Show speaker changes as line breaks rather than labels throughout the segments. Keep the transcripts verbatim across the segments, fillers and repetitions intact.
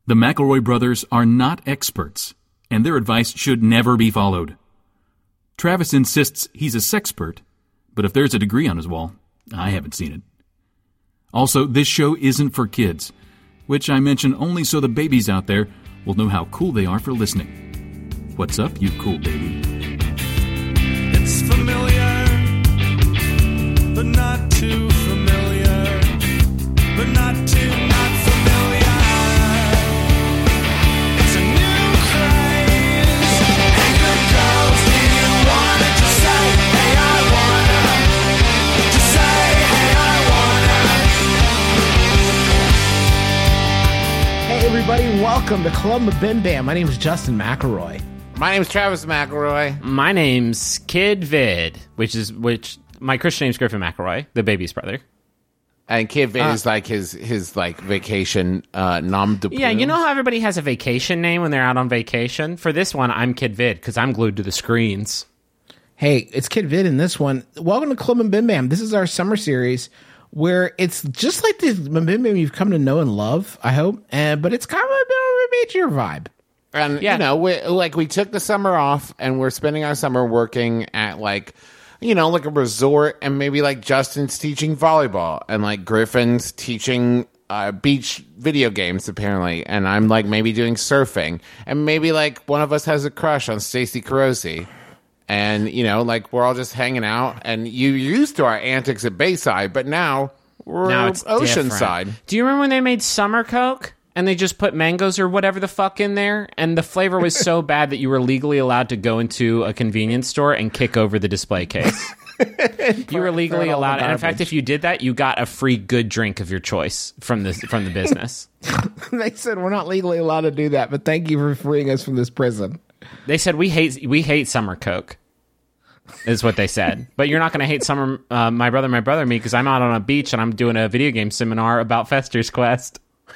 The McElroy brothers are not experts, and their advice should never be followed. Travis insists he's a sexpert, but if there's a degree on his wall, I haven't seen it. Also, this show isn't for kids, which I mention only so the babies out there will know how cool they are for listening. What's up, you cool baby?
It's familiar, but not too familiar, but not too not familiar. It's a new craze. Hey, good girls, do you wanna just say, hey, I wanna? Just say, hey, I wanna.
Hey everybody, welcome to Club Bim Bam. My name is Justin McElroy.
My name's Travis McElroy.
My name's Kid Vid, which is which. My Christian name's Griffin McElroy, the baby's brother.
And Kid Vid
Uh,
is like his his like vacation uh, nom de plume.
Yeah, you know how everybody has a vacation name when they're out on vacation? For this one, I'm Kid Vid because I'm glued to the screens.
Hey, it's Kid Vid in this one. Welcome to Club Bim Bam. This is our summer series where it's just like the Bim Bam you've come to know and love, I hope, uh, but it's kind of a bit of a major vibe.
And
Yeah.
you know, we, like we took the summer off, and we're spending our summer working at like, you know, like a resort, and maybe like Justin's teaching volleyball, and like Griffin's teaching uh, beach video games apparently, and I'm like maybe doing surfing, and maybe like one of us has a crush on Stacey Carosi, and you know, like we're all just hanging out, and you used to our antics at Bayside, but now we're
Now it's
Oceanside.
different. Do you remember when they made Summer Coke? And they just put mangoes or whatever the fuck in there, and the flavor was so bad that you were legally allowed to go into a convenience store and kick over the display case. You were legally
all the
allowed, and in fact,
garbage.
if you did that, you got a free good drink of your choice from the from the business.
They said we're not legally allowed to do that, but thank you for freeing us from this prison.
They said we hate we hate Summer Coke, is what they said. But you're not going to hate Summer, uh, my brother, my brother, me, because I'm out on a beach and I'm doing a video game seminar about Fester's Quest.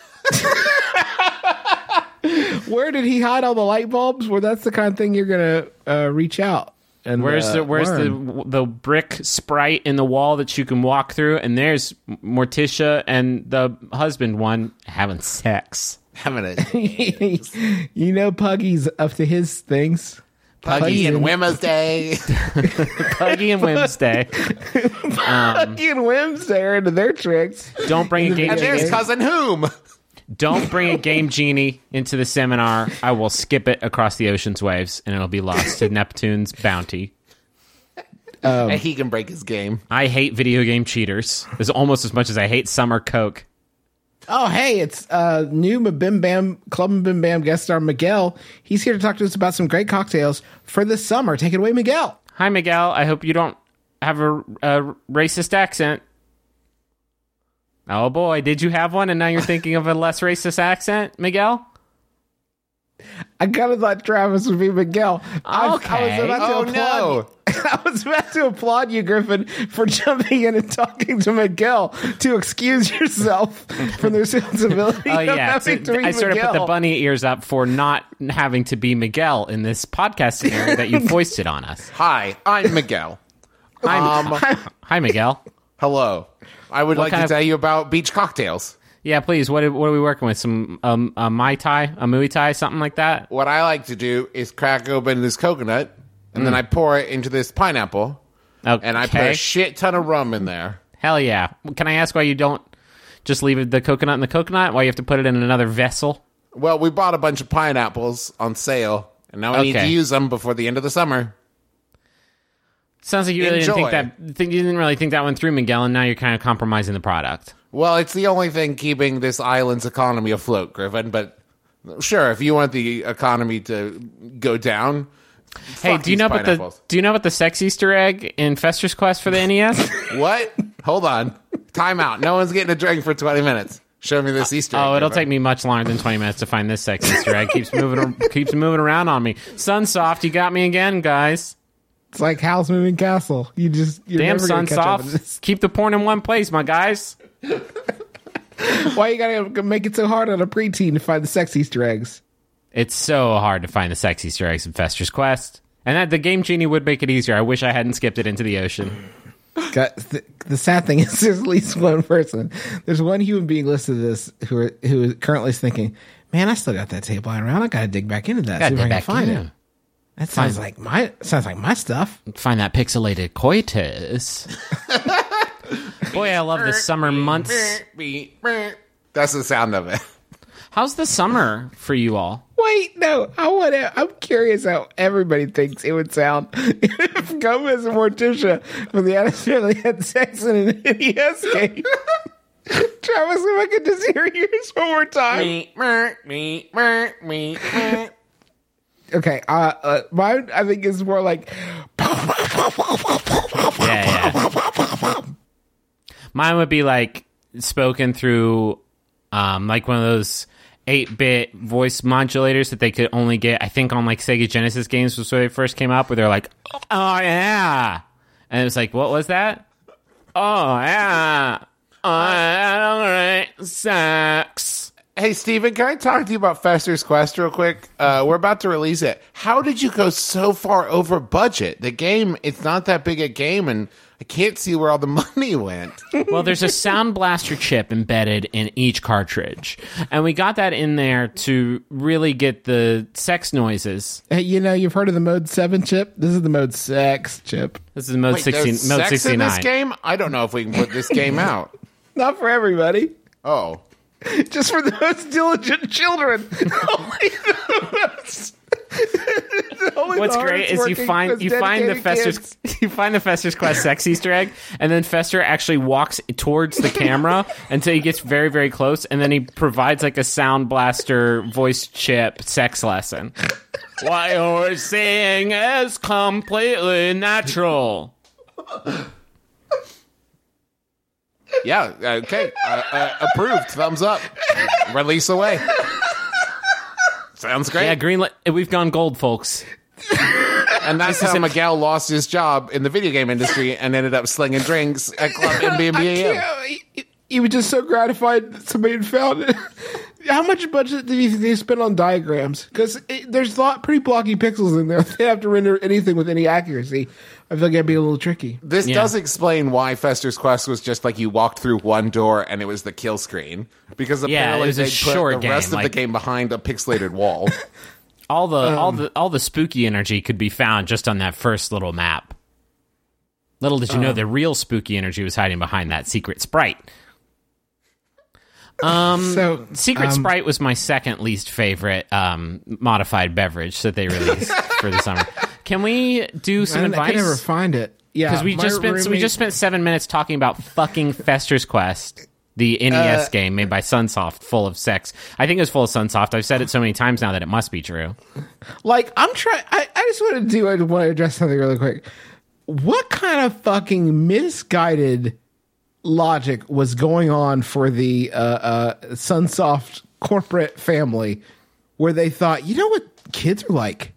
Where did he hide all the light bulbs? Well, that's the kind of thing you're going to uh, reach out. And,
Where's
uh,
the where's
learn.
the the brick sprite in the wall that you can walk through? And there's Morticia and the husband one having sex.
Having it.
You know Puggy's up to his things.
Puggy and Wednesday.
Puggy and Wednesday.
Puggy and Wednesday are into their tricks.
Don't bring a game
And there's
genie.
Cousin Whom.
Don't bring a game genie into the seminar. I will skip it across the ocean's waves, and it'll be lost to Neptune's bounty.
And he can break his game.
I hate video game cheaters. It's almost as much as I hate Summer Coke.
Oh, hey, it's uh, new Bim Bam, Club Bim Bam guest star Miguel. He's here to talk to us about some great cocktails for the summer. Take it away, Miguel.
Hi, Miguel. I hope you don't have a, a racist accent. Oh, boy. Did you have one, and now you're thinking of a less racist accent, Miguel?
I kind of thought Travis would be Miguel. I, I was
Okay.
about to
Oh,
applaud
no.
you. I was about to applaud you, Griffin, for jumping in and talking to Miguel to excuse yourself from the responsibility
Oh,
of
yeah.
having
So
to be
I sort of
Miguel.
put the bunny ears up for not having to be Miguel in this podcast scenario that you foisted on us.
Hi, I'm Miguel.
Hi,
Um,
hi Miguel.
hello. I would
What
like to
kind of-
tell you about beach cocktails.
Yeah, please. What are, what are we working with? Some um, a Mai Tai, a Muay Thai, something like that?
What I like to do is crack open this coconut, and then I pour it into this pineapple,
Okay.
and I put a shit ton of rum in there.
Hell yeah. Can I ask why you don't just leave the coconut in the coconut? Why you have to put it in another vessel?
Well, we bought a bunch of pineapples on sale, and now we need to
Okay.
use them before the end of the summer.
Sounds like you really didn't think
Enjoy.
that. Think, you didn't really think that one through, Miguel, and now you're kind of compromising the product.
Well, it's the only thing keeping this island's economy afloat, Griffin, but sure, if you want the economy to go down,
Hey,
fuck
do you
these
know about the
pineapples.
do you know about the sex Easter egg in Fester's Quest for the N E S?
What? Hold on. Time out. No one's getting a drink for twenty minutes. Show me this Easter egg.
Oh, it'll
Griffin.
take me much longer than twenty minutes to find this sex Easter egg. Keeps moving keeps moving around on me. Sunsoft, you got me again, guys.
It's like Howl's Moving Castle. You just you're
Damn,
never gonna catch up with
Sunsoft.
this.
Keep the porn in one place, my guys.
Why you gotta make it so hard on a preteen to find the sex Easter eggs?
It's so hard to find the sex Easter eggs in Fester's Quest. And that the Game Genie would make it easier. I wish I hadn't skipped it into the ocean.
God, the, the sad thing is, there's at least one person. There's one human being listening to this who are, who is currently thinking, Man, I still got that tape lying around. I gotta dig back into that.
Gotta
See if
dig
I can
back
find
in.
it. That sounds like my sounds like my stuff.
Find that pixelated coitus. Boy, I love the summer months.
That's the sound of it.
How's the summer for you all?
Wait, no, I want to. I'm curious how everybody thinks it would sound if Gomez and Morticia from the Addams Family had sex in an N E S game. Travis, if I could just hear yours one more time.
Me, mer, me, mer, me, mer.
Okay, uh, uh, mine I think is more like.
Yeah, yeah. Mine would be like spoken through, um, like one of those eight-bit voice modulators that they could only get, I think, on like Sega Genesis games was when they first came up, where they're like, "Oh yeah," and it was like, "What was that?" "Oh yeah, all right, sex."
Hey, Steven, can I talk to you about Fester's Quest real quick? Uh, we're about to release it. How did you go so far over budget? The game, it's not that big a game, and I can't see where all the money went.
Well, there's a Sound Blaster chip embedded in each cartridge, and we got that in there to really get the sex noises.
Hey, you know, you've heard of the Mode seven chip? This is the Mode six chip.
This is mode
Wait,
sixteen,
there's
mode
sex in
sixty-nine.
this game? I don't know if we can put this game out.
Not for everybody.
Oh.
Just for the most diligent children. Only the most- only
What's
the
great is you
hardest
find
working,
you find the
dedicated
Fester's
kids.
you find the Fester's Quest sex Easter egg, and then Fester actually walks towards the camera until he gets very very close, and then he provides like a Sound Blaster voice chip sex lesson. What you're saying is completely natural.
Yeah, okay. Uh, uh, approved. Thumbs up. Release away. Sounds great.
Yeah, greenlit. We've gone gold, folks.
And that's how Miguel lost his job in the video game industry and ended up slinging drinks at Club M B M B A M.
Yeah, he, he was just so gratified that somebody had found it. How much budget did you think they spend on diagrams? Because there's a lot pretty blocky pixels in there. They have to render anything with any accuracy. I feel like that'd be a little tricky.
This
Yeah.
does explain why Fester's Quest was just like you walked through one door and it was the kill screen. Because
Yeah,
apparently
it was a
they put
short
the rest
game,
of
like-
the game behind a pixelated wall.
All the all
Um,
the all the spooky energy could be found just on that first little map. Little did you
Um,
know the real spooky energy was hiding behind that secret sprite. Um,
So,
Secret
um,
Sprite was my second least favorite um, modified beverage that they released for the summer. Can we do
I,
some
I can never
advice?
find it. Yeah,
Because we
my
just spent so we
roommate-
just spent seven minutes talking about fucking Fester's Quest, the N E S
Uh,
game made by Sunsoft, full of sex. I think it was full of Sunsoft. I've said it so many times now that it must be true.
Like, I'm trying. I, I just want to do. I want to address something really quick. What kind of fucking misguided logic was going on for the uh, uh, Sunsoft corporate family, where they thought, you know what kids are like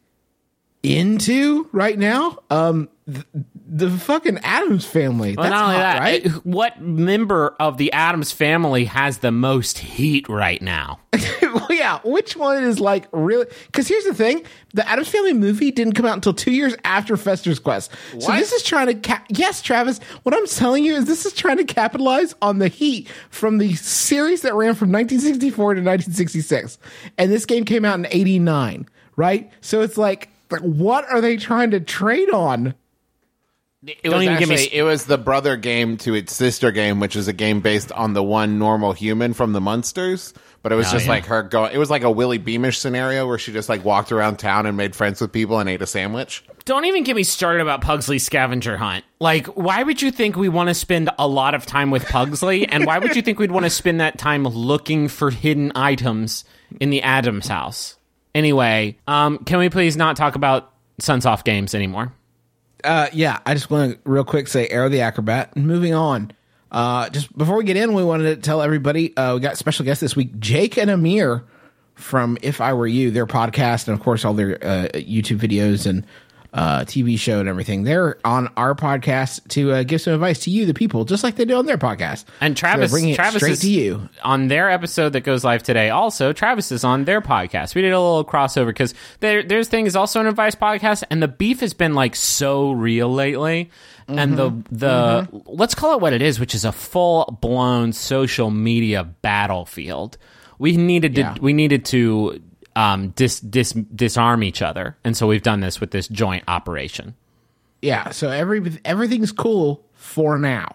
into right now? Um, the, the fucking Addams Family.
Well,
That's
not only
hot,
that,
right?
it- what member of the Addams family has the most heat right now?
Well, yeah, which one is like really? Because here's the thing: the Addams Family movie didn't come out until two years after Fester's Quest. So
What?
this is trying to ca- yes, Travis. What I'm telling you is this is trying to capitalize on the heat from the series that ran from nineteen sixty-four to nineteen sixty-six, and this game came out in eighty-nine, right? So it's like, like, what are they trying to trade on?
It
Don't
was
even give me
actually-
s-
it was the brother game to its sister game, which is a game based on the one normal human from the Munsters. But it was
Oh,
just
yeah.
like her going. It was like a Willie Beamish scenario where she just like walked around town and made friends with people and ate a sandwich.
Don't even get me started about Pugsley's scavenger hunt. Like, why would you think we want to spend a lot of time with Pugsley? And why would you think we'd want to spend that time looking for hidden items in the Addams house? Anyway, um, can we please not talk about Sunsoft games anymore?
Uh, yeah, I just want to real quick say Arrow the Acrobat. And moving on. Uh, just before we get in, we wanted to tell everybody uh, we got special guests this week, Jake and Amir from If I Were You, their podcast, and of course all their uh, YouTube videos and uh, T V show and everything. They're on our podcast to uh, give some advice to you, the people, just like they do on their podcast.
And
So they're
Travis,
bringing it
Travis
straight
is
to you.
on their episode that goes live today. Also, Travis is on their podcast. We did a little crossover because their their thing is also an advice podcast, and the beef has been like so real lately. And the the let's call it what it is, which is a full blown social media battlefield We needed to
Yeah.
we needed to um, dis, dis, disarm each other, and so we've done this with this joint operation.
Yeah, so every everything's cool for now.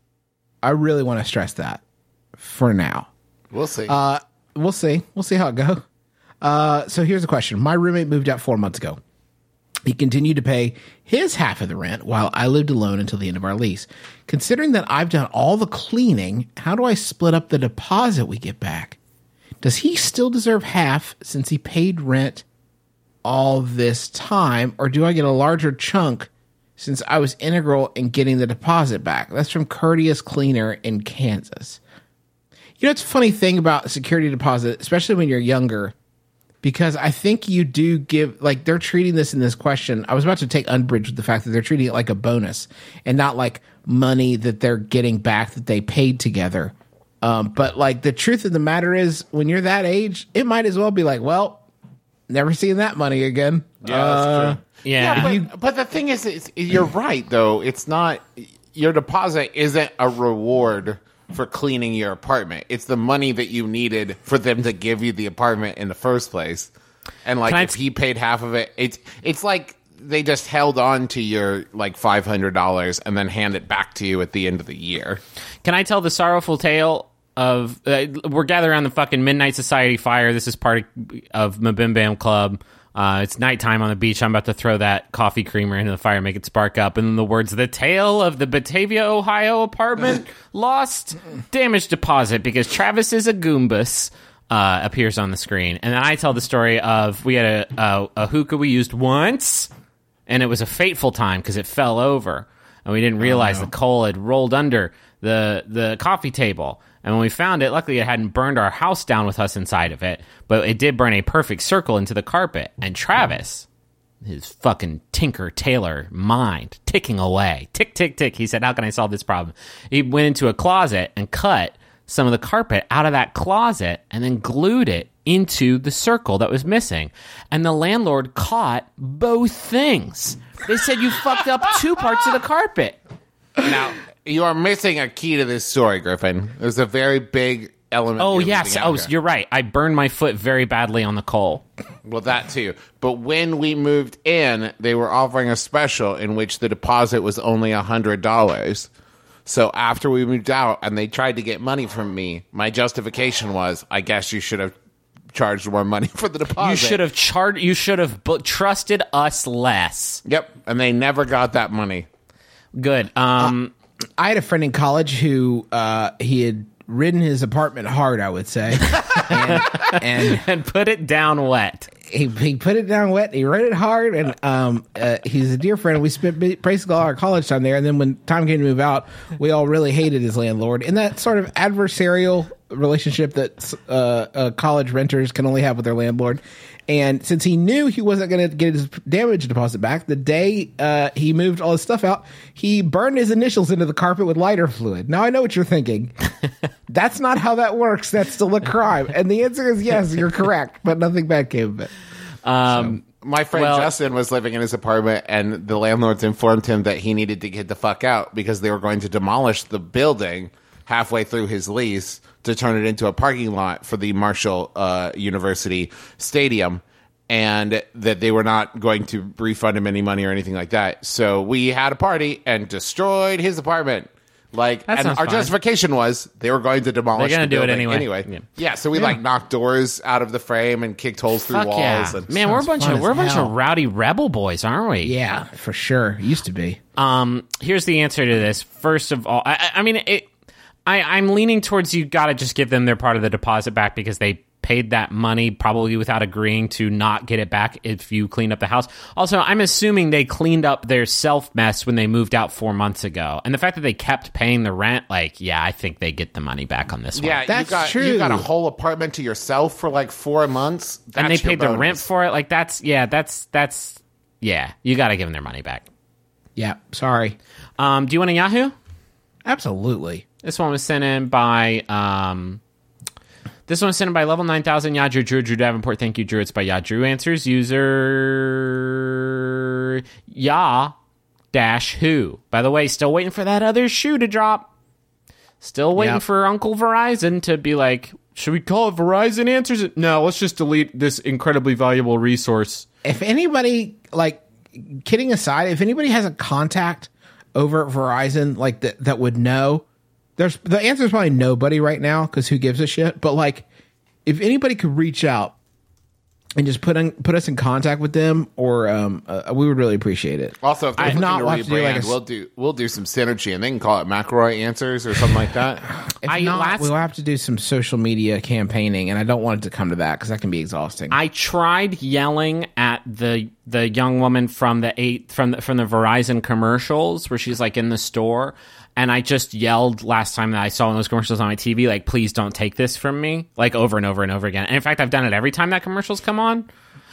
I really want to stress that. For now.
We'll see.
Uh, we'll see. We'll see how it goes. Uh, so here's a question. My roommate moved out four months ago. He continued to pay his half of the rent while I lived alone until the end of our lease. Considering that I've done all the cleaning, how do I split up the deposit we get back? Does he still deserve half since he paid rent all this time, or do I get a larger chunk since I was integral in getting the deposit back? That's from Courteous Cleaner in Kansas. You know, it's a funny thing about a security deposit, especially when you're younger, because I think you do give, like, they're treating this in this question. I was about to take umbrage with the fact that they're treating it like a bonus and not like money that they're getting back that they paid together. Um, but, like, the truth of the matter is, when you're that age, it might as well be like, well, never seeing that money again.
yeah, that's
Uh,
true.
Yeah,
Yeah, but, but the thing is, it's, you're right, though. It's not, your deposit isn't a reward for cleaning your apartment. It's the money that you needed for them to give you the apartment in the first place. And, like,
Can I
if
t-
he paid half of it, it's it's like they just held on to your, like, five hundred dollars and then hand it back to you at the end of the year.
Can I tell the sorrowful tale of uh, we're gathered around the fucking Midnight Society fire. This is part of, of my Bim Bam Club. Uh, it's nighttime on the beach. I'm about to throw that coffee creamer into the fire, make it spark up. And then the words, the tale of the Batavia, Ohio apartment lost damage deposit because Travis is a Goombas, uh, appears on the screen. And then I tell the story of we had a, a, a hookah we used once, and it was a fateful time because it fell over. And we didn't realize the coal had rolled under the the coffee table. And when we found it, luckily it hadn't burned our house down with us inside of it, but it did burn a perfect circle into the carpet. And Travis, his fucking Tinker Tailor mind, ticking away. Tick, tick, tick. He said, how can I solve this problem? He went into a closet and cut some of the carpet out of that closet and then glued it into the circle that was missing. And the landlord caught both things. They said, you fucked up two parts of the carpet.
Now, you are missing a key to this story, Griffin. There's a very big element.
Oh,
you're
yes.
leaving out
Oh,
here.
you're right. I burned my foot very badly on the coal.
Well, that too. But when we moved in, they were offering a special in which the deposit was only one hundred dollars. So after we moved out and they tried to get money from me, my justification was, I guess you should have charged more money for the deposit.
You should have chart. You should have bu- trusted us less.
Yep. And they never got that money.
Good. Um,
I had a friend in college who uh, he had ridden his apartment hard, I would say, and, and
and put it down wet.
he, he put it down wet. He rode it hard, and um, uh, he's a dear friend. We spent ba- basically all our college time there, and then when time came to move out, we all really hated his landlord. In that sort of adversarial relationship that uh, uh, college renters can only have with their landlord. And since he knew he wasn't going to get his damage deposit back, the day uh, he moved all his stuff out, he burned his initials into the carpet with lighter fluid. Now, I know what you're thinking. That's not how that works. That's still a crime. And the answer is yes, you're correct, but nothing bad came of it.
Um,
My friend
Well-
Justin was living in his apartment, and the landlords informed him that he needed to get the fuck out because they were going to demolish the building halfway through his lease to turn it into a parking lot for the Marshall uh, University Stadium, and that they were not going to refund him any money or anything like that. So we had a party and destroyed his apartment. Like,
That
and
sounds
our
fine.
justification was they were going to demolish
They're gonna
the
do it
building
anyway.
Anyway,
Yeah.
yeah. So we like knocked doors out of the frame and kicked holes through
fuck
walls.
yeah,
And
man. We're a
Sounds
bunch
fun
of
as
we're a bunch
hell.
of rowdy rebel boys, aren't we?
Yeah, for sure. Used to be.
Um, here's the answer to this. First of all, I, I I mean, it, I, I'm leaning towards you got to just give them their part of the deposit back because they paid that money probably without agreeing to not get it back if you cleaned up the house. Also, I'm assuming they cleaned up their self mess when they moved out four months ago. And the fact that they kept paying the rent, like, yeah, I think they get the money back on this one.
yeah,
That's
you got
true.
you got a whole apartment to yourself for like four months,
and
That's
they
your
paid the
bonus.
rent for it. Like, that's, yeah, that's, that's, yeah, you got to give them their money back.
Yeah, sorry.
Um, do you want a Yahoo?
Absolutely.
This one was sent in by um, this one was sent in by level nine thousand Yadru Drew Drew Davenport. Thank you, Drew. It's by Yadru Answers user Ya dash Who. By the way, still waiting for that other shoe to drop. Still waiting
Yep.
for Uncle Verizon to be like, should we call it Verizon Answers? It? No, let's just delete this incredibly valuable resource.
If anybody, like, kidding aside, if anybody has a contact over at Verizon, like, that, that would know, there's the answer is probably nobody right now, because who gives a shit? But, like, if anybody could reach out and just put in, put us in contact with them, or um, uh, we would really appreciate it.
Also, if they're
If
looking
not,
to
we'll have to do, like,
rebrand,
a s-
we'll do we'll do some synergy, and they can call it McElroy Answers or something like that.
If
I-
not,
last-
we'll have to do some social media campaigning, and I don't want it to come to that because that can be exhausting.
I tried yelling at the the young woman from the eight from the, from the Verizon commercials where she's like in the store, and I just yelled last time that I saw one of those commercials on my T V, like, please don't take this from me, like over and over and over again. And in fact, I've done it every time that commercials come on,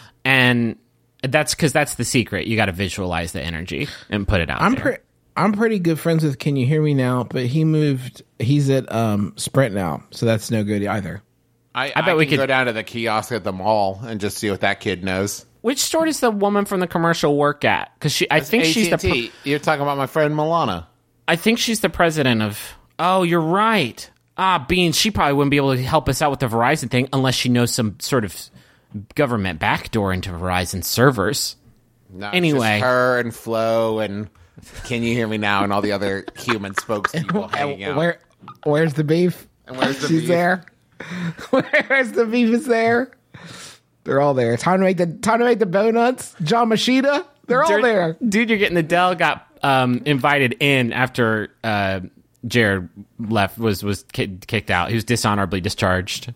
and that's because that's the secret. You got to visualize the energy and put it out
I'm
there.
pretty. I'm pretty good friends with Can You Hear Me Now, but he moved. He's at um, Sprint now, so that's no good either.
I,
I bet we
can
could-
go down to the kiosk at the mall and just see what that kid knows.
Which store does the woman from the commercial work at? Because she, I think she's the.
A T and T.
Pre-
You're talking about my friend Milana.
I think she's the president of. Oh, you're right. Ah, Beans. She probably wouldn't be able to help us out with the Verizon thing unless she knows some sort of government backdoor into Verizon servers.
No, it's
Anyway.
just her and Flo and Can You Hear Me Now and all the other human spokespeople hanging out.
Where, where's the beef?
And where's the
She's
beef?
there. Where's the beef? Is there? They're all there. Time to make the time to make the donuts. John Machida. They're all
Dude-
there.
Dude, you're getting the Dell got um, invited in after uh, Jared left was was ki- kicked out. He was dishonorably discharged.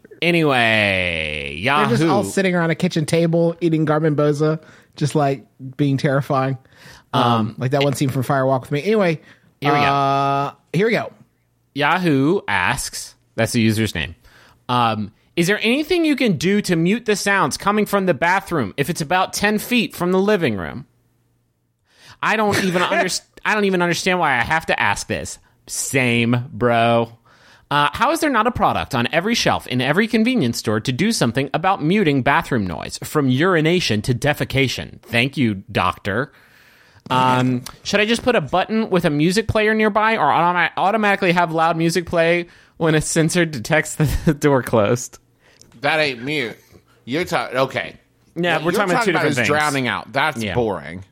Anyway,
They're
Yahoo.
just all sitting around a kitchen table eating Garmin Boza, just like being terrifying. Um, like that one scene from Fire Walk with Me. Anyway,
Here we go.
uh, Here we go.
Yahoo asks, that's the user's name. Um, is there anything you can do to mute the sounds coming from the bathroom if it's about ten feet from the living room? I don't even understand. I don't even understand why I have to ask this. Same, bro. Uh, how is there not a product on every shelf in every convenience store to do something about muting bathroom noise from urination to defecation? Thank you, doctor. Um, should I just put a button with a music player nearby, or automa- automatically have loud music play when a sensor detects the door closed?
That ain't mute. You're talking. Okay.
Yeah,
What
we're
you're
talking about two
about
different
is
things.
drowning out. That's
Yeah.
boring.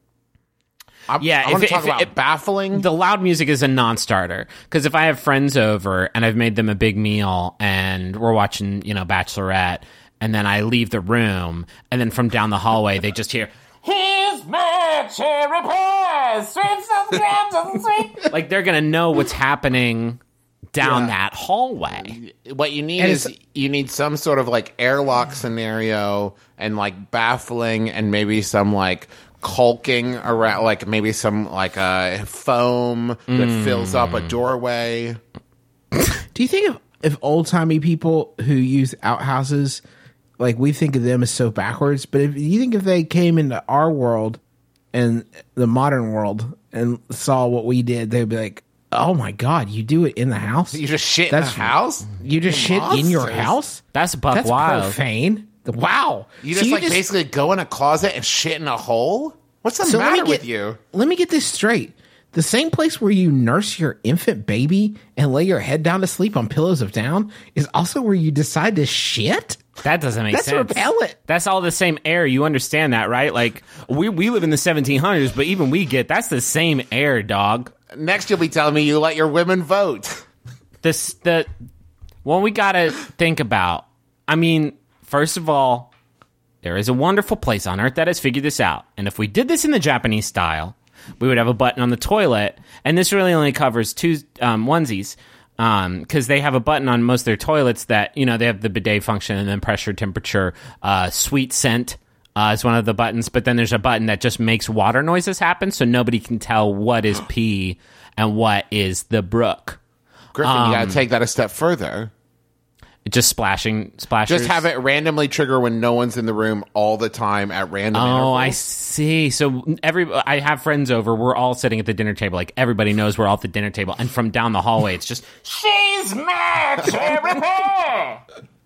I'm,
Yeah,
I
if
want
it-
to talk
if
about
it-
baffling.
The loud music is a non-starter, because if I have friends over and I've made them a big meal and we're watching, you know, Bachelorette, and then I leave the room, and then from down the hallway they just hear, "Here's my cherry pie, sweet stuff grams and sweet." Like they're gonna know what's happening down
Yeah.
that hallway.
What you need
And
is
it's-
you need some sort of like airlock scenario and like baffling and maybe some like caulking around, like maybe some like uh, foam that fills up a doorway.
Do you think if, if old timey people who use outhouses, like we think of them as so backwards, but if you think if they came into our world and the modern world and saw what we did, they'd be like, "Oh my god, you do it in the house?
You just shit
That's-
in the house?
You just shit in your
Monsters.
house?
That's buck
That's
wild.
profane. Wow.
You
So
just like basically go in a closet and shit in a hole? What's the
So let me
matter with
get-
you?
Let me get this straight. The same place where you nurse your infant baby and lay your head down to sleep on pillows of down is also where you decide to shit?
That doesn't make
That's
sense.
repellent.
That's all the same air. You understand that, right? Like we we live in the seventeen hundreds, but even we get that's the same air, dog.
Next, you'll be telling me you let your women vote.
This the one we gotta think about. I mean, first of all, there is a wonderful place on earth that has figured this out, and if we did this in the Japanese style, we would have a button on the toilet, and this really only covers two um, onesies. Because they have a button on most of their toilets that, you know, they have the bidet function and then pressure, temperature, uh, sweet scent uh, is one of the buttons. But then there's a button that just makes water noises happen so nobody can tell what is pee and what is the brook.
Griffin,
Um,
you got to take that a step further.
Just splashing, splashers.
Just have it randomly trigger when no one's in the room all the time at random intervals.
Oh, I see. So every I have friends over. We're all sitting at the dinner table. Like everybody knows we're all at the dinner table, and from down the hallway, it's just she's my cherry pie.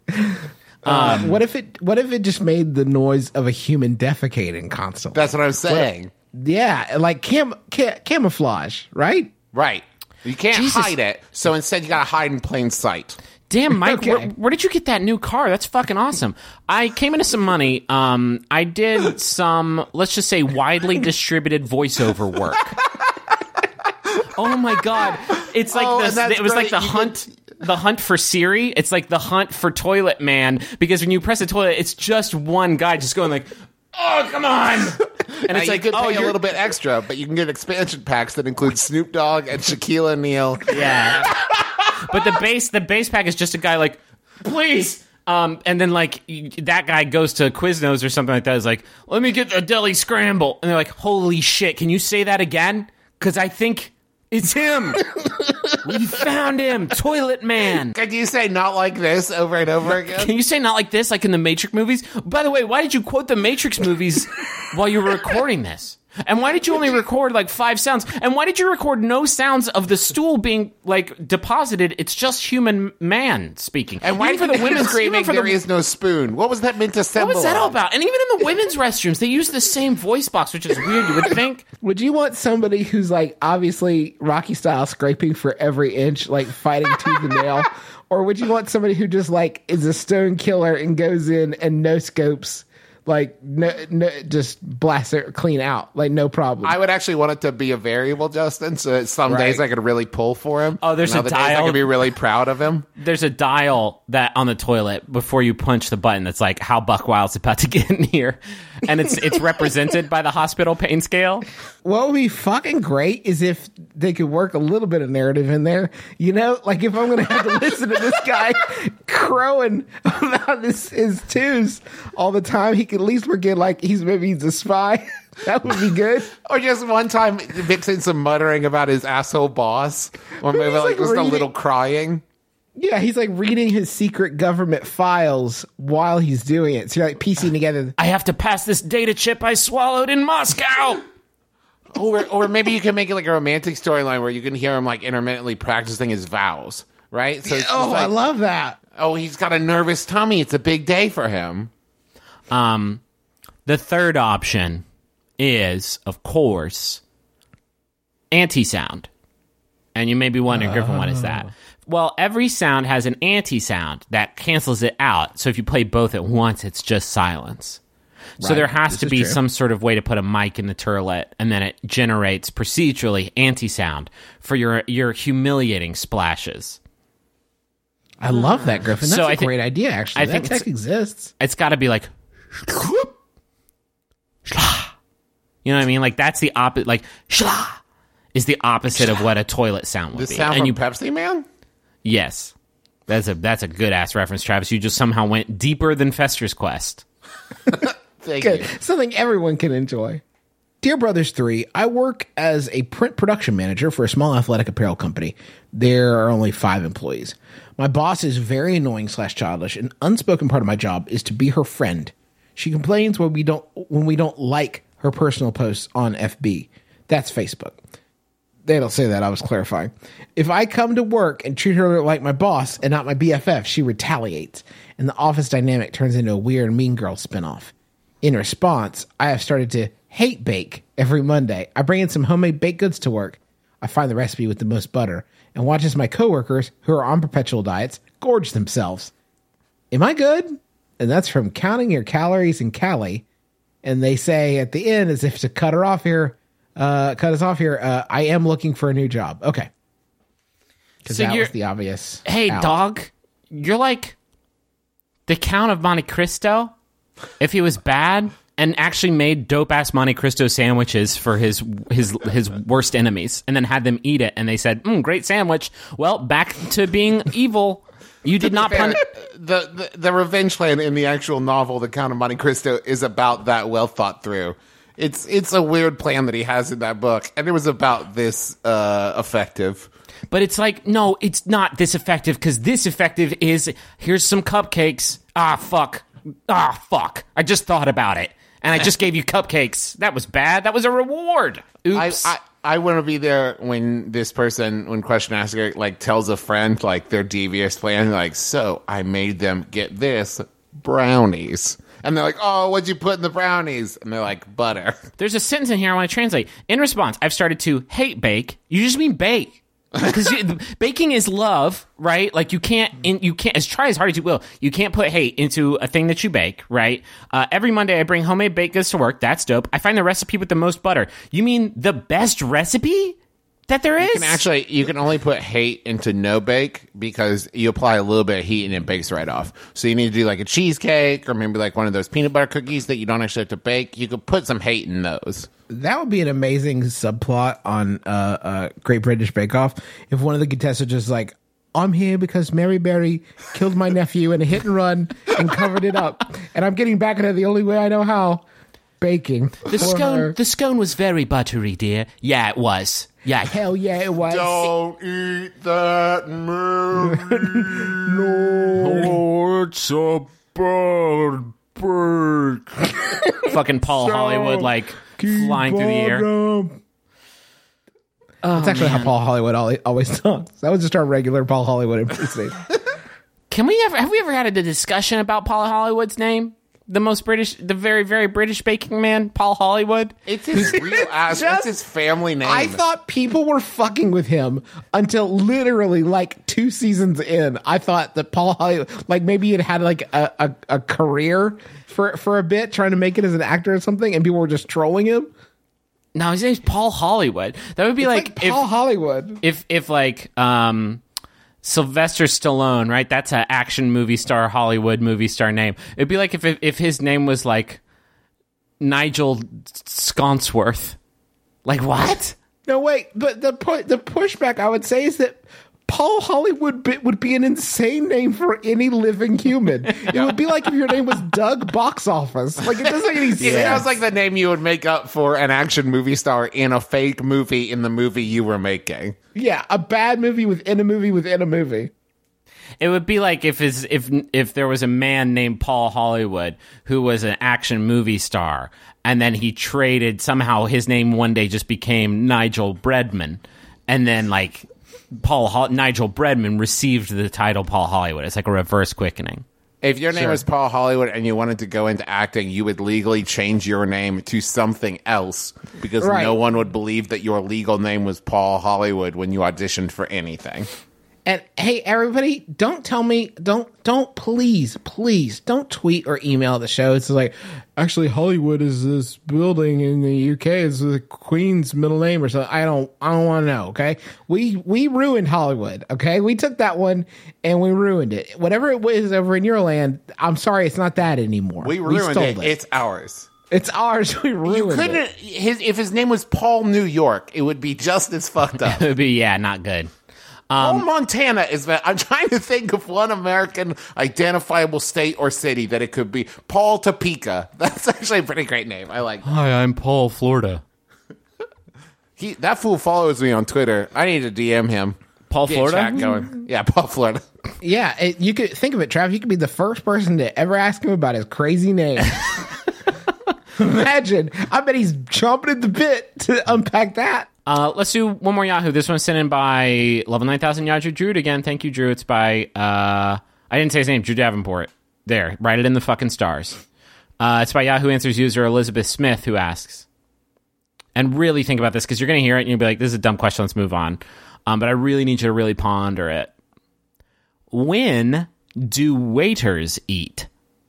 Um, what if it? What if it just made the noise of a human defecating constantly?
That's what I'm saying.
Yeah, like cam, ca- camouflage, right?
Right. You can't
Jesus.
hide it, so instead you got to hide in plain sight.
Damn, Mike,
Okay.
where, where did you get that new car? That's fucking awesome. I came into some money. Um, I did some, let's just say, widely distributed voiceover work. Oh my god! It's like
Oh, and
this.
that's
It was like
great.
the
You
hunt. The hunt for Siri. It's like the hunt for Toilet Man, because when you press the toilet, it's just one guy just going like, "Oh, come on!" And
Now,
it's
you
like,
could
"Oh,
pay a
you're
little bit extra, but you can get expansion packs that include Snoop Dogg and Shaquille O'Neal.
yeah." But the base, the base pack is just a guy like, "Please." Um, and then like y- that guy goes to Quiznos or something like that. Is like, "Let me get a deli scramble," and they're like, "Holy shit! Can you say that again? Because I think it's him. We found him, Toilet Man."
Can you say not like this over and over again?
Can you say not like this, like in the Matrix movies? By the way, why did you quote the Matrix movies while you were recording this? And why did you only record like five sounds? And why did you record no sounds of the stool being like deposited? It's just human man speaking.
And why
Even
for the women screaming
even for
there
the,
is no spoon? What was that meant to
what
symbolize?
was that all about? And even in the women's restrooms, they use the same voice box, which is weird. You would think.
Would you want somebody who's like obviously Rocky style scraping for every inch, like fighting tooth and nail? Or would you want somebody who just like is a stone killer and goes in and no scopes, like no, no just blasts it clean out, like no problem?
I would actually want it to be a variable, Justin, so that some days
Right.
I could really pull for him.
Oh, there's
and
a
other days I
dial.
could be really proud of him.
There's a dial that on the toilet before you punch the button that's like how Buck Wild's about to get in here, and it's it's represented by the hospital pain scale.
What would be fucking great is if they could work a little bit of narrative in there. You know, like if I'm going to have to listen to this guy crowing about his, his twos all the time, he could at least forget like he's maybe he's a spy. That would be good.
Or just one time mixing some muttering about his asshole boss. Or maybe like,
like
just a
reading-
little crying.
Yeah, he's like reading his secret government files while he's doing it. So you're like piecing together.
I have to pass this data chip I swallowed in Moscow.
Or, or maybe you can make it like a romantic storyline where you can hear him like intermittently practicing his vows, right? So it's just
Oh, I
like,
love that.
oh, he's got a nervous tummy. It's a big day for him.
Um, the third option is, of course, anti-sound. And you may be wondering, Griffin, what is that? Well, every sound has an anti-sound that cancels it out. So if you play both at once, it's just silence. So
Right.
there has
This
to
is
be
true.
some sort of way to put a mic in the turlet, and then it generates procedurally anti-sound for your your humiliating splashes.
I love that, Griffin. That's
So
a
I think-
great idea, actually.
I
that
think
tech
it's-
exists.
It's got to be like, you know what I mean? Like that's the opposite. Like shlah is the opposite of what a toilet sound would
The
be.
sound
and
from
you,
Pepsi Man?
yes, that's a that's a good ass reference, Travis. You just somehow went deeper than Fester's Quest.
Thank
Good.
you.
Something everyone can enjoy. Dear Brothers three, I work as a print production manager for a small athletic apparel company. There are only five employees. My boss is very annoying slash childish. An unspoken part of my job is to be her friend. She complains when we don't when we don't like her personal posts on F B. That's Facebook. They don't say that. I was clarifying. If I come to work and treat her like my boss and not my B F F, she retaliates, and the office dynamic turns into a weird Mean Girl spinoff. In response, I have started to hate bake every Monday. I bring in some homemade baked goods to work. I find the recipe with the most butter and watch as my coworkers, who are on perpetual diets, gorge themselves. Am I good? And that's from Counting Your Calories in Cali. And they say at the end, as if to cut her off here, uh, cut us off here, uh, I am looking for a new job. Okay. Because
So
that
you're-
was the obvious.
Hey,
out.
dog, you're like the Count of Monte Cristo if he was bad and actually made dope ass Monte Cristo sandwiches for his his his worst enemies, and then had them eat it, and they said, mm, "Great sandwich." Well, back to being evil. You did not pun.
the, the the revenge plan in the actual novel, The Count of Monte Cristo, is about that well thought through. It's it's a weird plan that he has in that book, and it was about this uh, effective.
But it's like, no, it's not this effective, because this effective is, here's some cupcakes. Ah, fuck. Ah, fuck. I just thought about it. And I just gave you cupcakes. That was bad. That was a reward.
I,
Oops.
I I want to be there when this person, when question asker, like tells a friend like their devious plan, like, so I made them get this brownies, and they're like, oh, what'd you put in the brownies? And they're like, butter.
There's a sentence in here I want to translate. In response, I've started to hate bake. You just mean bake. Because baking is love, right? Like you can't, in, you can't. As try as hard as you will, you can't put hate into a thing that you bake, right? Uh, every Monday, I bring homemade baked goods to work. That's dope. I find the recipe with the most butter. You mean the best recipe that there is?
You can actually, you can only put hate into no bake because you apply a little bit of heat and it bakes right off. So you need to do like a cheesecake or maybe like one of those peanut butter cookies that you don't actually have to bake. You could put some hate in those.
That would be an amazing subplot on uh, uh, Great British Bake Off if one of the contestants just like, I'm here because Mary Berry killed my nephew in a hit and run and covered it up, and I'm getting back at it the only way I know how, baking.
The
for
scone,
her.
the scone was very buttery, dear. Yeah, it was. Yeah,
Hell yeah, it was.
Don't eat that, Mary.
Oh, it's a bad break.
fucking Paul Hollywood like flying through the air.
That's actually how Paul Hollywood always, always talks. That was just our regular Paul Hollywood impersonation.
Can we ever have we ever had a discussion about Paul Hollywood's name? The most British, the very very British baking man, Paul Hollywood.
It's his real ass. That's his family name.
I thought people were fucking with him until literally like two seasons in. I thought that Paul Hollywood, like maybe he had had like a, a, a career for, for a bit trying to make it as an actor or something, and people were just trolling him.
No, his name's Paul Hollywood. That would be
It's
like,
like Paul
if,
Hollywood.
if if like um Sylvester Stallone, right? That's an action movie star, Hollywood movie star name. It'd be like if if his name was like Nigel Sconsworth. Like what?
No, wait, but the pu- the pushback I would say is that Paul Hollywood bit would be an insane name for any living human. It would be like if your name was Doug Box Office. Like, it doesn't make any sense.
It sounds like the name you would make up for an action movie star in a fake movie in the movie you were making.
Yeah, a bad movie within a movie within a movie.
It would be like if his if if there was a man named Paul Hollywood who was an action movie star, and then he traded somehow his name one day just became Nigel Bredman, and then like Paul Ho- Nigel Bredman received the title Paul Hollywood. It's like a reverse quickening.
If your name
Sure.
was Paul Hollywood and you wanted to go into acting, you would legally change your name to something else because
Right.
no one would believe that your legal name was Paul Hollywood when you auditioned for anything.
And hey, everybody, don't tell me, don't, don't, please, please, don't tweet or email the show. It's like, actually, Hollywood is this building in the U K. It's the Queen's middle name or something. I don't, I don't want to know. Okay, we we ruined Hollywood. Okay, we took that one and we ruined it. Whatever it was over in your land, I'm sorry, it's not that anymore.
We ruined
stole
it. It's ours.
It's ours. We ruined
You
it.
couldn't. His if his name was Paul New York, it would be just as fucked up.
It would be yeah, not good.
Paul Montana is that. I'm trying to think of one American identifiable state or city that it could be. Paul Topeka. That's actually a pretty great name. I like that.
Hi, I'm Paul, Florida.
He, that fool follows me on Twitter. I need to D M him.
Paul
Get
Florida?
chat going. Yeah, Paul Florida.
Yeah, it, you could think of it, Trav. You could be the first person to ever ask him about his crazy name. Imagine. I bet he's chomping at the bit to unpack that.
Uh, let's do one more Yahoo. This one's sent in by Level nine thousand Yahoo Drew again. Thank you, Drew. It's by, uh, I didn't say his name, Drew Davenport. There, write it in the fucking stars. Uh, it's by Yahoo Answers user Elizabeth Smith, who asks, and really think about this, because you're going to hear it and you'll be like, this is a dumb question, let's move on. Um, but I really need you to really ponder it. When do waiters eat?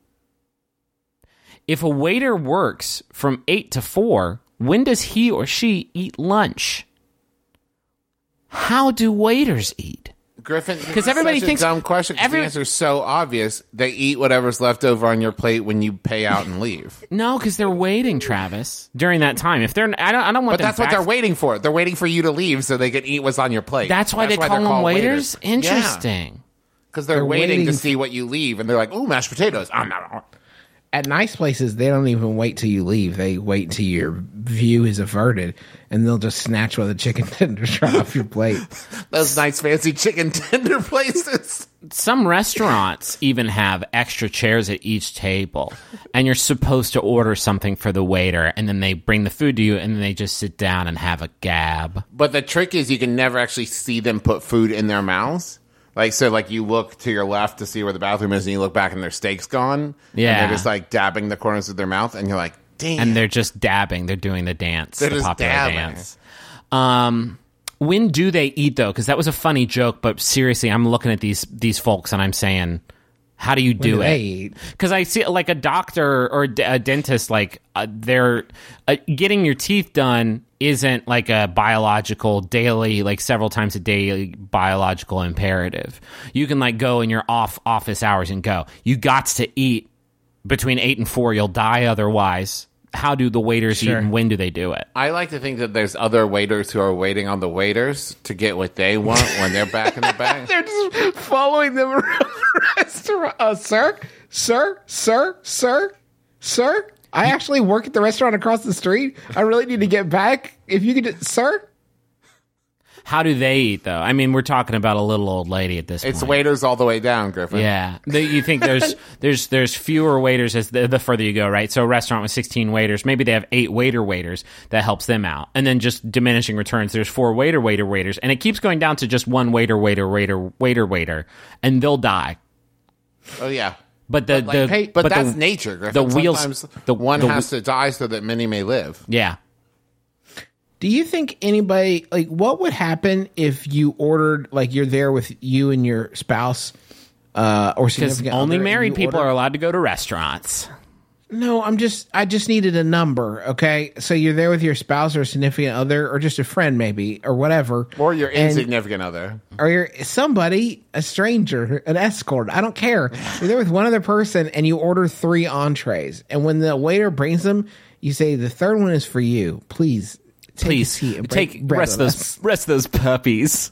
If a waiter works from eight to four, when does he or she eat lunch? How do waiters eat?
Griffin,
Because everybody
such a
thinks-
dumb question. 'Cause
every-
the answer's so obvious. They eat whatever's left over on your plate when you pay out and leave.
No, because they're waiting, Travis, during that time. If they're, I don't, I don't want
But
them
that's what
back-
they're waiting for. They're waiting for you to leave so they can eat what's on your plate.
That's why they call
they're
them
called
waiters? Interesting.
Because they're,
They're
waiting,
waiting
to
f-
see what you leave, and they're like, "Ooh, mashed potatoes." I'm not.
At nice places, they don't even wait till you leave. They wait till your view is averted, and they'll just snatch one of the chicken tenders right off your plate.
Those nice fancy chicken tender places.
Some restaurants even have extra chairs at each table, and you're supposed to order something for the waiter, and then they bring the food to you, and then they just sit down and have a gab.
But the trick is, you can never actually see them put food in their mouths. Like, so, like, you look to your left to see where the bathroom is, and you look back, and their steak's gone.
Yeah.
And they're just, like, dabbing the corners of their mouth, and you're like, damn.
And they're just dabbing. They're doing the dance,
They're
the
just
popular
dabbing.
dance. Um, When do they eat though? Because that was a funny joke, but seriously, I'm looking at these these folks and I'm saying, how do you do,
do
it?
they eat?
Because I see like a doctor or d- a dentist, like uh, they're uh, getting your teeth done isn't like a biological daily, like several times a day biological imperative. You can like go in your off office hours and go. You got to eat between eight and four. You'll die otherwise. How do the waiters
Sure.
eat and when do they do it?
I like to think that there's other waiters who are waiting on the waiters to get what they want when they're back in the bag.
They're just following them around the restaurant. Uh, sir, sir, sir, sir, sir. I actually work at the restaurant across the street. I really need to get back. If you could, sir.
How do they eat though? I mean, we're talking about a little old lady at this
It's
point.
waiters all the way down, Griffin.
Yeah, the, you think there's there's there's fewer waiters as the, the further you go, right? So a restaurant with sixteen waiters, maybe they have eight waiter waiters that helps them out, and then just diminishing returns. There's four waiter waiter waiters, and it keeps going down to just one waiter waiter waiter waiter waiter, and they'll die.
Oh yeah.
But the
Like,
the
hey, but, that's
the,
nature, Griffin.
the wheels-
Sometimes
the-
one
the-
has to die so that many may live.
yeah.
Do you think anybody like what would happen if you ordered like you're there with you and your spouse uh, or
Because
significant
only
other, and
married
you
people
ordered-
are allowed to go to restaurants.
No, I'm just I just needed a number. Okay, so you're there with your spouse or a significant other or just a friend maybe or whatever,
Or your
and-
insignificant other.
or you're somebody, a stranger, an escort. I don't care. You're there with one other person and you order three entrees, and when the waiter brings them, you say the third one is for you. Please. Take a
Please
seat and break
take
bread
rest
with
those
us.
rest those puppies.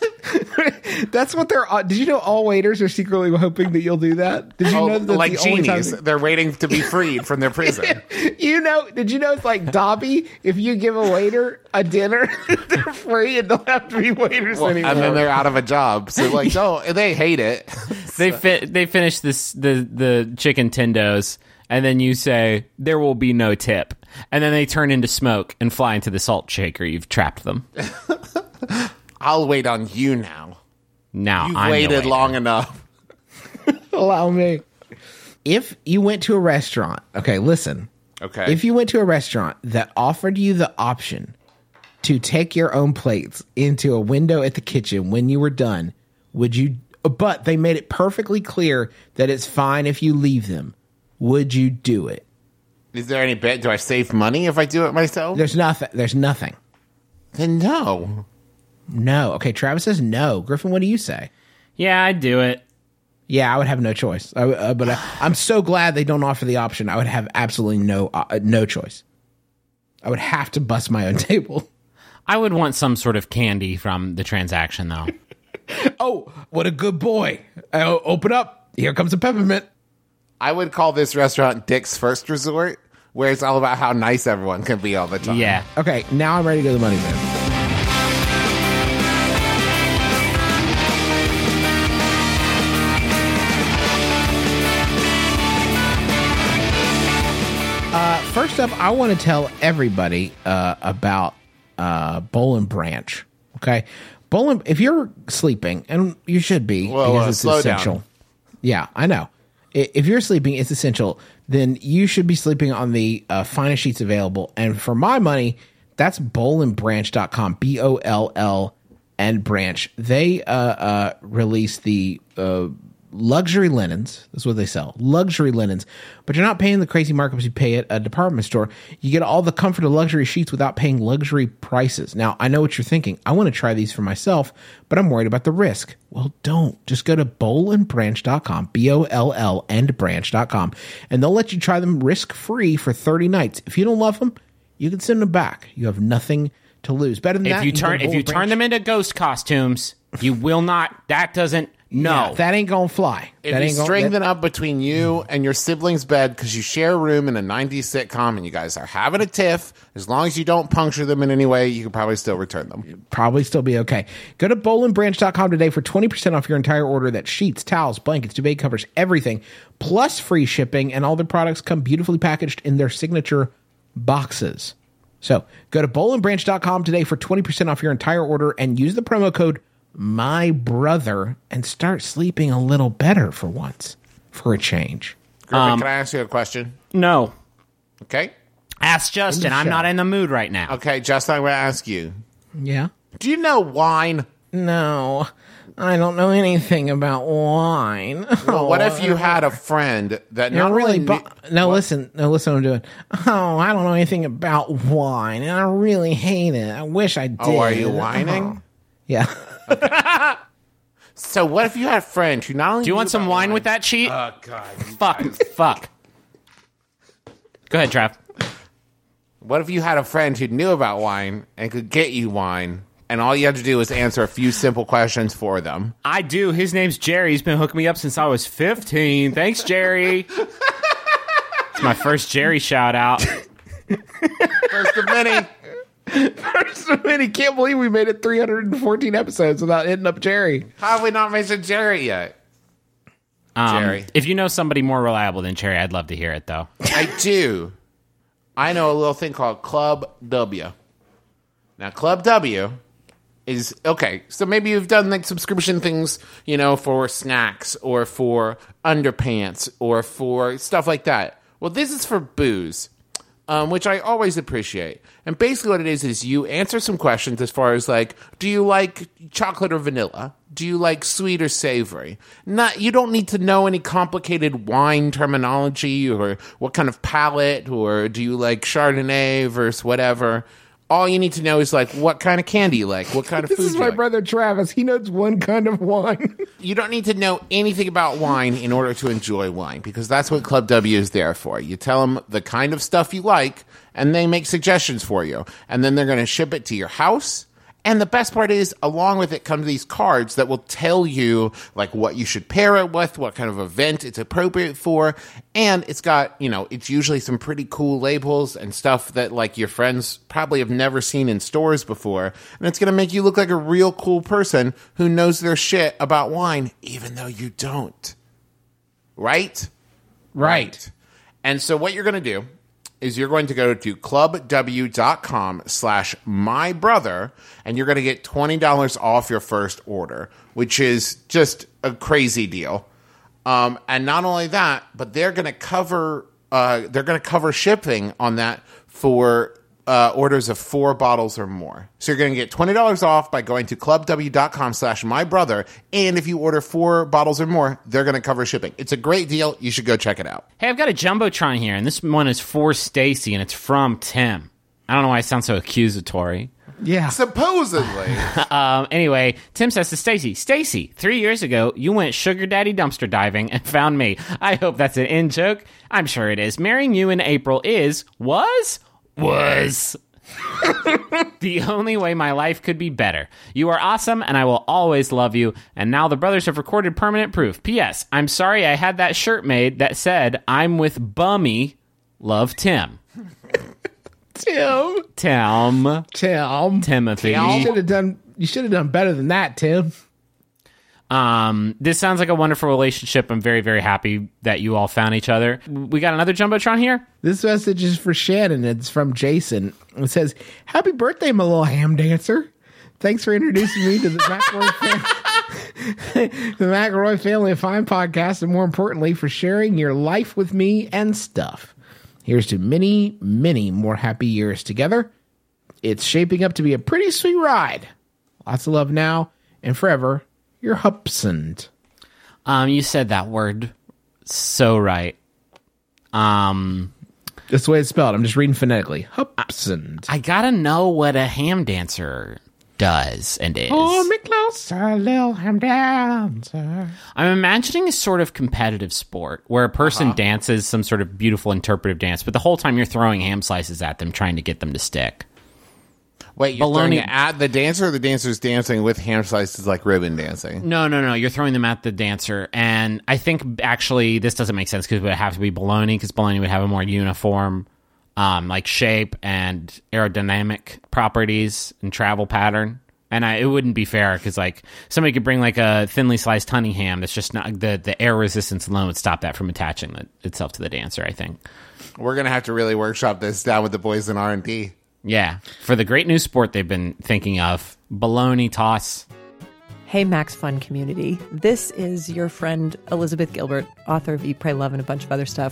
That's what they're. Did you know all waiters are secretly hoping that you'll do that? Did you
Oh,
know that
like
the only time
genies. They're waiting to be freed from their prison.
you know? Did you know it's like Dobby? If you give a waiter a dinner, they're free and don't have to be waiters
Well,
anymore.
and then they're out of a job. So like, no, they hate it.
They fi- they finish this the the chicken tendos, and then you say there will be no tip, and then they turn into smoke and fly into the salt shaker. You've trapped them.
I'll wait on you now.
Now
You've
I'm the
waited
waiter.
long enough.
Allow me. If you went to a restaurant, okay, listen.
Okay.
If you went to a restaurant that offered you the option to take your own plates into a window at the kitchen when you were done, would you? But they made it perfectly clear that it's fine if you leave them. Would you do it?
Is there any bet? Do I save money if I do it myself?
There's nothing. There's nothing.
Then no.
No. Okay, Travis says no. Griffin, what do you say?
Yeah, I'd do it.
Yeah, I would have no choice. I, uh, but I, I'm so glad they don't offer the option. I would have absolutely no uh, no choice. I would have to bust my own table.
I would want some sort of candy from the transaction, though.
Oh, what a good boy! Uh, open up. Here comes a peppermint.
I would call this restaurant Dick's First Resort, where it's all about how nice everyone can be all the time.
Yeah.
Okay, now I'm ready to go to the money man. Uh, first up, I want to tell everybody uh, about uh, Boll and Branch. Okay, Boll and, if you're sleeping, and you should be,
Whoa,
because
uh,
it's
slow down.
essential. Yeah, I know. I- If you're sleeping, it's essential. Then you should be sleeping on the uh, finest sheets available. And for my money, that's boll and branch dot com. B O L L and Branch. They uh, uh, release the uh, luxury linens. That's what they sell. Luxury linens. But you're not paying the crazy markups you pay at a department store. You get all the comfort of luxury sheets without paying luxury prices. Now, I know what you're thinking. I want to try these for myself, but I'm worried about the risk. Well, don't. Just go to boll and branch dot com, B O L L and branch dot com, and they'll let you try them risk-free for thirty nights. If you don't love them, you can send them back. You have nothing to lose. Better than
If
that,
you
can go
turn
to
if
Boll
you
and
turn
Branch.
them into ghost costumes, you will not. That doesn't. No.
Yeah, that ain't gonna fly.
If
that
you
ain't gonna,
string
that-
them up between you and your sibling's bed because you share a room in a nineties sitcom and you guys are having a tiff, as long as you don't puncture them in any way, you can probably still return them.
probably still be okay. Go to boll and branch dot com today for twenty percent off your entire order. That's sheets, towels, blankets, duvet covers, everything, plus free shipping, and all the products come beautifully packaged in their signature boxes. So go to boll and branch dot com today for twenty percent off your entire order and use the promo code MYBROTHER and start sleeping a little better for once, for a change.
Griffin, can I ask you a question?
No.
Okay.
Ask Justin. I'm
show.
not in the mood right now.
Okay, Justin, I'm going to ask you.
Yeah.
Do you know wine?
No, I don't know anything about wine.
Well, what if you had a friend that
You're
not
really
really
bu-
knew-
no. Listen, no. Listen, what I'm doing. Oh, I don't know anything about wine, and I really hate it. I wish I did.
Oh, are you whining?
Oh. Yeah.
So what if you had a friend who not only
Do you
knew
want some
about
wine with that cheat?
Oh God!
fuck. Fuck. Go ahead, Trav.
What if you had a friend who knew about wine and could get you wine, and all you had to do was answer a few simple questions for them?
I do. His name's Jerry. He's been hooking me up since I was fifteen. Thanks, Jerry. It's my first Jerry shout out.
First of many.
First of many. Can't believe we made it three hundred fourteen episodes without hitting up Jerry.
How have we not mentioned Jerry yet?
Um,
Jerry.
If you know somebody more reliable than Jerry, I'd love to hear it, though.
I do. I know a little thing called Club W. Now, Club W is okay. So maybe you've done like subscription things, you know, for snacks or for underpants or for stuff like that. Well, this is for booze, um, which I always appreciate. And basically, what it is is you answer some questions as far as like, do you like chocolate or vanilla? Do you like sweet or savory? Not, you don't need to know any complicated wine terminology or what kind of palate, or do you like Chardonnay versus whatever. All you need to know is like what kind of candy you like, what kind of
This
food
is
you
my
like.
brother Travis. He knows one kind of wine.
You don't need to know anything about wine in order to enjoy wine, because that's what Club W is there for. You tell them the kind of stuff you like, and they make suggestions for you. And then they're going to ship it to your house. And the best part is, along with it comes these cards that will tell you like what you should pair it with, what kind of event it's appropriate for. And it's got, you know, it's usually some pretty cool labels and stuff that like your friends probably have never seen in stores before. And it's going to make you look like a real cool person who knows their shit about wine, even though you don't. Right?
Right.
And so what you're going to do is you're going to go to clubw.com slash my brother, and you're going to get twenty dollars off your first order, which is just a crazy deal. Um, and not only that, but they're going to cover uh, they're going to cover shipping on that for uh, orders of four bottles or more. So you're going to get twenty dollars off by going to clubw.com slash my brother. And if you order four bottles or more, they're going to cover shipping. It's a great deal. You should go check it out.
Hey, I've got a Jumbotron here, and this one is for Stacy, and it's from Tim. I don't know why I sound so accusatory.
Yeah.
Supposedly.
Um, anyway, Tim says to Stacy, Stacy, three years ago, you went sugar daddy dumpster diving and found me. I hope that's an in joke. I'm sure it is. Marrying you in April is, was, was the only way my life could be better. You are awesome, and I will always love you. And now the brothers have recorded permanent proof. P S. I'm sorry I had that shirt made that said, I'm with Bummy. Love, Tim.
Tim.
Tim.
Tim.
Timothy.
You should have done. You should have done better than that, Tim.
Um, this sounds like a wonderful relationship. I'm very, very happy that you all found each other. We got another Jumbotron here.
This message is for Shannon. It's from Jason. It says, "Happy birthday, my little ham dancer. Thanks for introducing me to the McElroy family, the McElroy Family of Fine podcast, and more importantly, for sharing your life with me and stuff. Here's to many, many more happy years together. It's shaping up to be a pretty sweet ride. Lots of love now and forever. Your Hupsand."
Um, you said that word so right. Um,
That's the way it's spelled. I'm just reading phonetically. Hupsand.
I gotta know what a ham dancer does and is.
Hold me closer, little ham dancer.
I'm imagining a sort of competitive sport where a person dances some sort of beautiful interpretive dance, but the whole time you're throwing ham slices at them, trying to get them to stick.
Wait, you're
Baloney-
throwing it at the dancer, or the dancer's dancing with ham slices like ribbon dancing?
No, no, no. You're throwing them at the dancer. And I think actually this doesn't make sense because it would have to be baloney, because baloney would have a more uniform um, like shape and aerodynamic properties and travel pattern. And I, it wouldn't be fair because like somebody could bring like a thinly sliced honey ham that's just not the, the air resistance alone would stop that from attaching the, itself to the dancer, I think.
We're going to have to really workshop this down with the boys in R and D.
Yeah. For the great new sport they've been thinking of, baloney toss.
Hey, Max Fun community. This is your friend Elizabeth Gilbert, author of Eat, Pray, Love, and a bunch of other stuff.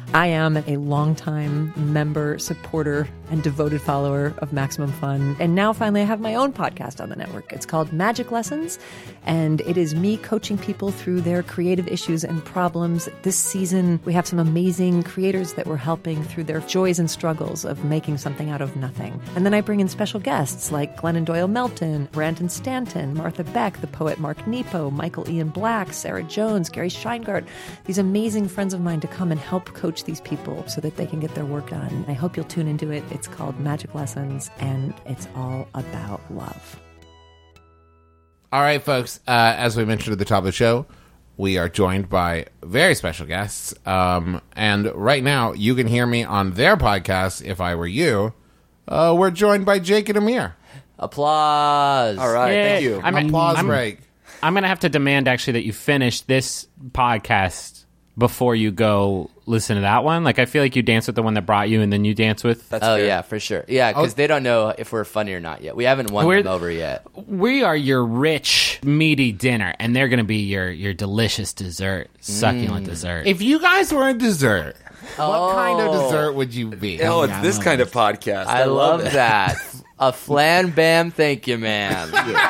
I am a longtime member, supporter, and devoted follower of Maximum Fun. And now finally I have my own podcast on the network. It's called Magic Lessons, and it is me coaching people through their creative issues and problems. This season, we have some amazing creators that we're helping through their joys and struggles of making something out of nothing. And then I bring in special guests like Glennon Doyle Melton, Brandon Stanton, Martha Beck, the poet Mark Nepo, Michael Ian Black, Sarah Jones, Gary Scheingart, these amazing friends of mine to come and help coach these people so that they can get their work done. I hope you'll tune into it. It's called Magic Lessons, and it's all about love.
All right, folks, uh, as we mentioned at the top of the show, we are joined by very special guests. Um, and right now, you can hear me on their podcast, If I Were You. Uh, we're joined by Jake and Amir.
Applause.
All right,
Yeah,
thank you.
I'm,
Applause
I'm,
break.
I'm going to have to demand, actually, that you finish this podcast before you go listen to that one. Like, I feel like you dance with the one that brought you, and then you dance with...
That's
Oh,
fair.
yeah, for sure. Yeah, because
Oh.
they don't know if we're funny or not yet. We haven't won
We're-
them over yet.
We are your rich, meaty dinner, and they're going to be your, your delicious dessert, succulent dessert.
If you guys were a dessert, what
Oh.
kind of dessert would you be?
Oh,
Yeah,
it's
I
this
love
kind
this.
of podcast.
I, love,
it.
that. A flan bam, thank you, man.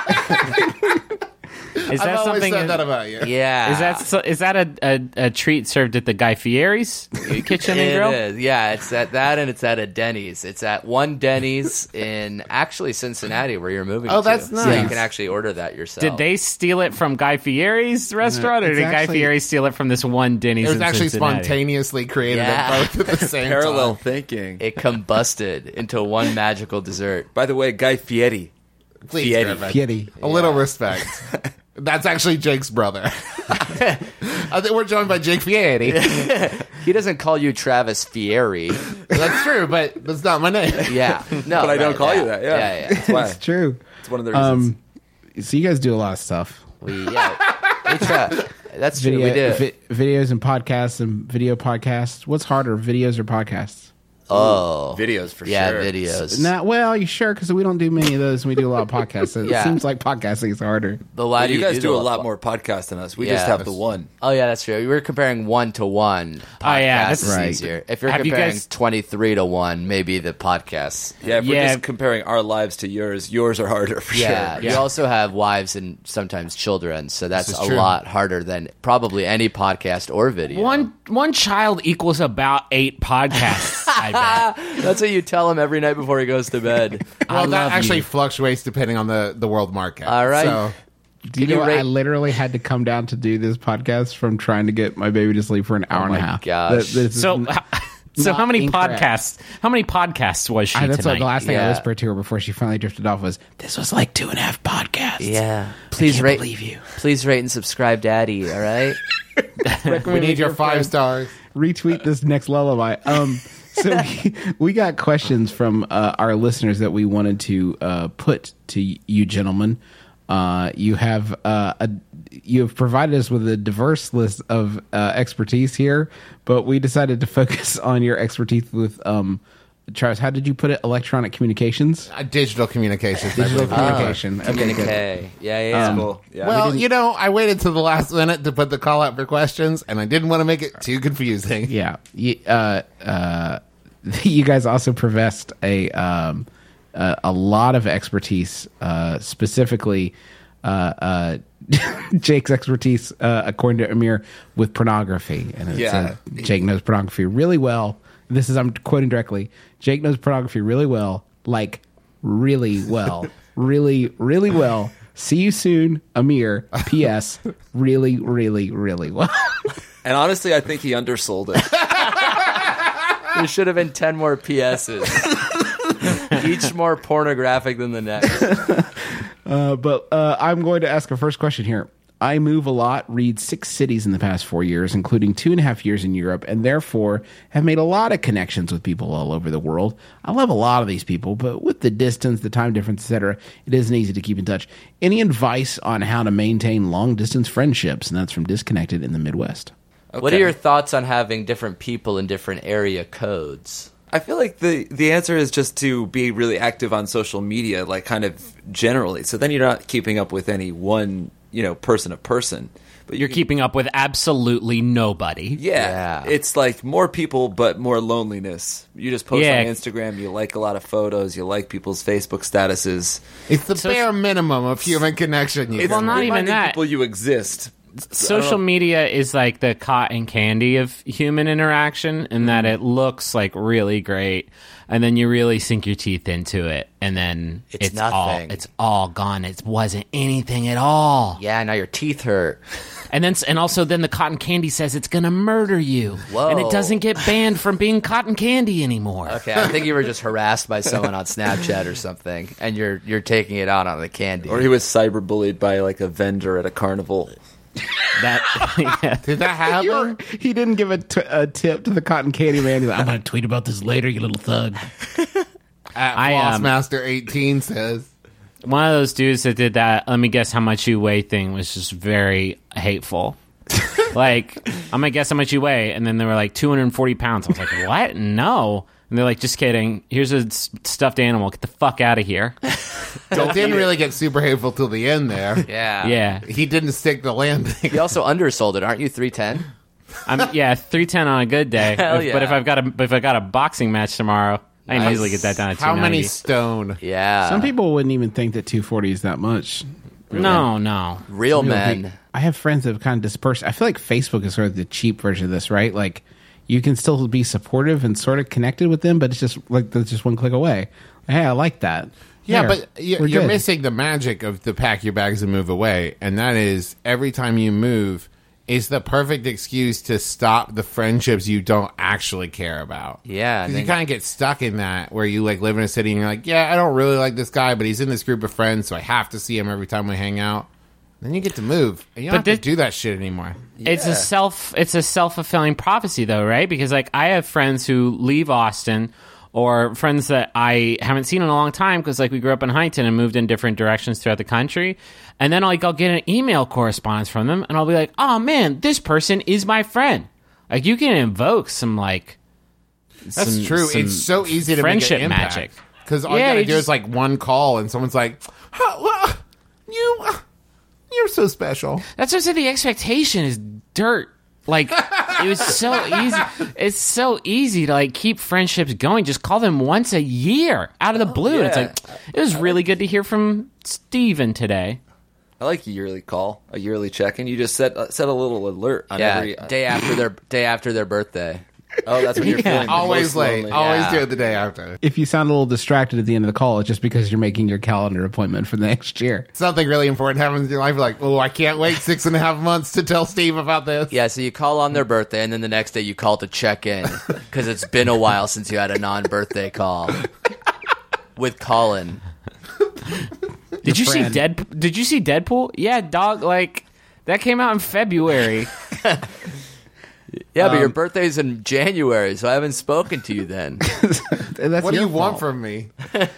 Is
I've
that
always
something?
said that about you.
Yeah.
Is that so, is that a, a, a treat served at the Guy Fieri's Kitchen and
It
Grill?
is. Yeah, it's at that, and it's at a Denny's. It's at one Denny's in actually Cincinnati, where you're moving.
Oh,
to.
that's
So you
nice.
can actually order that yourself.
Did they steal it from Guy Fieri's restaurant, or
it's
did Guy
actually-
Fieri steal it from this one Denny's?
It was
in
actually
Cincinnati?
spontaneously created
Yeah.
at both at the same
Parallel
time.
thinking.
It combusted into one magical dessert.
By the way, Guy Fieri.
Please,
Fieri.
Griffin.
Kitty.
A little respect. That's actually Jake's brother. I think we're joined by Jake Fieri.
He doesn't call you Travis Fieri.
That's true, but that's not my name.
Yeah. No,
But I don't
right,
call
yeah.
you that. Yeah.
Yeah, yeah.
That's why.
It's true.
It's one of the reasons.
Um, so you guys do a lot of stuff.
We, yeah. We try. That's true.
Video,
we do.
vi- videos and podcasts and video podcasts. What's harder, videos or podcasts?
Oh.
Videos for
Yeah,
sure.
videos.
Not well, you sure? Because we don't do many of those, and we do a lot of podcasts. So
Yeah.
It seems like podcasting is harder.
But why
Well,
do
you guys
do
do
the-
a lot more podcasts than us. We
Yeah.
just have the one.
Oh, yeah, that's true. We're comparing one to one.
Oh, yeah,
Podcast
that's
is
right.
easier. If you're
Have you
comparing
guys-
twenty-three to one, maybe the podcast.
Yeah, if we're
Yeah.
just comparing our lives to yours, yours are harder for
Yeah,
sure.
you
Yeah.
also have wives and sometimes children, so that's
is
a
true.
lot harder than probably any podcast or video.
One one child equals about eight podcasts. I bet.
That's what you tell him every night before he goes to bed.
Well,
I
that
love
actually
you.
fluctuates depending on the, the world market.
All right.
So,
Do you
Can you
know what?
rate-
I literally had to come down to do this podcast from trying to get my baby to sleep for an hour and a
my
half.
gosh.
That- this is
So,
n-
so
not
how many
incorrect.
podcasts? How many podcasts was she
I, that's
tonight?
what the last thing I
Yeah.
whispered to her before she finally drifted off was, "This was like two and a half podcasts."
Yeah. Please
can't
rate
believe you.
Please rate and subscribe, Daddy, all right?
we need your five stars.
Retweet this next lullaby. Um, so we, we got questions from uh, our listeners that we wanted to uh, put to you gentlemen. Uh, you have uh, a you have provided us with a diverse list of uh, expertise here, but we decided to focus on your expertise with um, Travis. How did you put it? Electronic communications,
Uh, digital communications. I
digital
believe.
communication. Okay, good.
Communique. Yeah, yeah.
Um,
Cool. Yeah.
Well, you know, I waited to the last minute to put the call out for questions, and I didn't want to make it too confusing.
Yeah. You, uh, uh, you guys also professed a um, uh, a lot of expertise, uh, specifically uh, uh, Jake's expertise, uh, according to Amir, with pornography. And it
Yeah.
said Jake knows pornography really well. This is, I'm quoting directly, Jake knows pornography really well, like really well. really, really well. See you soon, Amir. P S. Really, really, really well.
and honestly, I think he undersold it.
There should have been ten more P S's. Each more pornographic than the next.
Uh, but uh, I'm going to ask a first question here. I move a lot, read six cities in the past four years, including two and a half years in Europe, and therefore have made a lot of connections with people all over the world. I love a lot of these people, but with the distance, the time difference, et cetera, it isn't easy to keep in touch. Any advice on how to maintain long-distance friendships? And that's from Disconnected in the Midwest.
What are your thoughts on having different people in different area codes?
I feel like the the answer is just to be really active on social media, like kind of generally. So then you're not keeping up with any one, you know, person to person. But
You're
you-
keeping up with absolutely nobody.
Yeah,
Yeah.
it's like more people, but more loneliness. You just post
Yeah.
on Instagram. You like a lot of photos. You like people's Facebook statuses.
It's the
So
bare
it's-
minimum of human connection. You
It's
Well, not even
reminding
that.
people you exist.
Social media is like the cotton candy of human interaction in that it looks like really great, and then you really sink your teeth into it, and then
It's
it's, all
nothing.
it's all gone. It wasn't anything at all.
Yeah, now your teeth hurt.
And then and also then the cotton candy says it's gonna murder you,
Whoa.
and it doesn't get banned from being cotton candy anymore.
Okay, I think you were just harassed by someone on Snapchat or something, and you're you're taking it out on the candy.
Or he was cyberbullied by like a vendor at a carnival.
That yeah.
Did that happen?
You're- he didn't give a, t- a tip to the cotton candy man. He's like, I'm going to tweet about this later, you little thug.
At
I, um,
Flossmaster eighteen says.
One of those dudes that did that let me guess how much you weigh thing was just very hateful. Like, I'm gonna guess how much you weigh, and then they were like two hundred forty pounds. I was like, what? No. And they're like, just kidding. Here's a s- stuffed animal. Get the fuck out of here.
It didn't really get super hateful till the end there.
Yeah.
Yeah.
He didn't stick the landing.
You also undersold it, aren't you? three ten.
I'm yeah, three ten on a good day.
Hell
If- But
yeah.
if I've got a if I got a boxing match tomorrow, I can
Nice.
easily get that down at two
How
ninety.
many stone?
Yeah.
Some people wouldn't even think that two forty is that much.
No, no.
real
Some people
men.
think- I have friends that have kind of dispersed. I feel like Facebook is sort of the cheap version of this, right? Like, you can still be supportive and sort of connected with them, but it's just like that's just one click away. Hey, I like that.
Yeah,
There,
but you're,
we're
you're
good.
missing the magic of the pack your bags and move away. And that is every time you move is the perfect excuse to stop the friendships you don't actually care about.
Yeah,
'Cause
then-
you kind of get stuck in that where you like live in a city and you're like, yeah, I don't really like this guy, but he's in this group of friends, so I have to see him every time we hang out. Then you get to move, and you don't
But
have to
this-
do that shit anymore.
It's a self it's a self-fulfilling prophecy though, right? Because like I have friends who leave Austin or friends that I haven't seen in a long time because like we grew up in Huntington and moved in different directions throughout the country. And then like I'll get an email correspondence from them and I'll be like, "Oh man, this person is my friend." Like you can invoke some like
That's
some-
true.
some
It's so easy to
friendship
make an impact.
magic.
Because all
Yeah,
you gotta
you
do
just-
is like one call, and someone's like, "Huh, well, "You, uh, you're so special."
That's what I said. The expectation is dirt. Like it was so easy. It's so easy to like keep friendships going. Just call them once a year out of the blue. It's
yeah.
like it was really good to hear from Steven today.
I like a yearly call, a yearly check-in. You just set uh, set a little alert on
Yeah,
every.
day after their day after their birthday.
Oh, that's when you're feeling the
Always
most
late.
lonely.
Always
Yeah.
do it the day after.
If you sound a little distracted at the end of the call, it's just because you're making your calendar appointment for the next year.
Something really important happens in your life. You're like, oh, I can't wait six and a half months to tell Steve about this.
Yeah, so you call on their birthday, and then the next day you call to check in because it's been a while since you had a non-birthday call with Colin.
Did you see
friend.
Dead? Did you see Deadpool? Yeah, dog. Like that came out in February.
Yeah, but your birthday's in January, so I haven't spoken to you then.
That's
What do
your
you want
fault.
from me?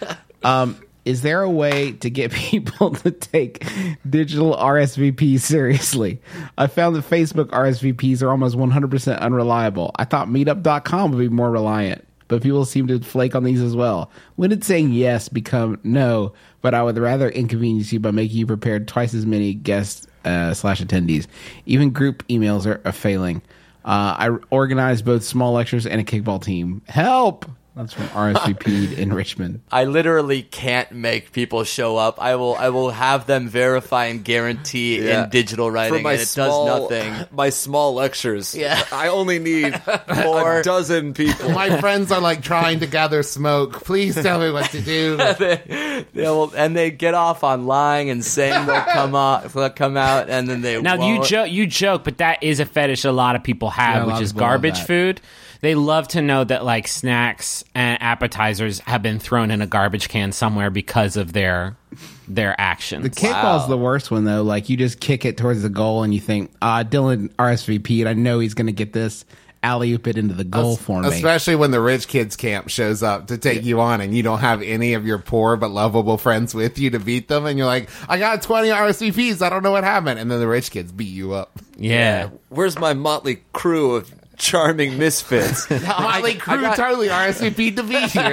Is there a way to get people to take digital R S V Ps seriously? I found that Facebook R S V Ps are almost one hundred percent unreliable. I thought meetup dot com would be more reliant, but people seem to flake on these as well. When did saying yes become no, but I would rather inconvenience you by making you prepared twice as many guests uh, slash attendees? Even group emails are, are failing. Uh, I organized both small lectures and a kickball team. Help! That's from R S V P in Richmond.
I literally can't make people show up. I will I will have them verify and guarantee
Yeah.
in digital writing,
For my
and it
small,
does nothing.
My small lectures.
Yeah.
I only need
Four.
a dozen people.
My friends are like trying to gather smoke. Please tell me what to do.
they, they will, and they get off on lying and saying they'll come out, they'll come out, and then they
Now you
won't.
joke, you joke, but that is a fetish a lot of people
Yeah,
have,
a lot
which
of
is
people love
garbage
that.
food. They love to know that like snacks and appetizers have been thrown in a garbage can somewhere because of their their actions.
The kickball's the worst one though. Like you just kick it towards the goal and you think, ah, Dylan R S V P'd. I know he's going to get this. Alley oop it into the goal for me.
Especially when the rich kids camp shows up to take you on and you don't have any of your poor but lovable friends with you to beat them. And you're like, I got twenty R S V Ps. I don't know what happened. And then the rich kids beat you up.
yeah.
Where's my motley crew of charming misfits?
Motley Crue
got-
totally R S V P'd to be here.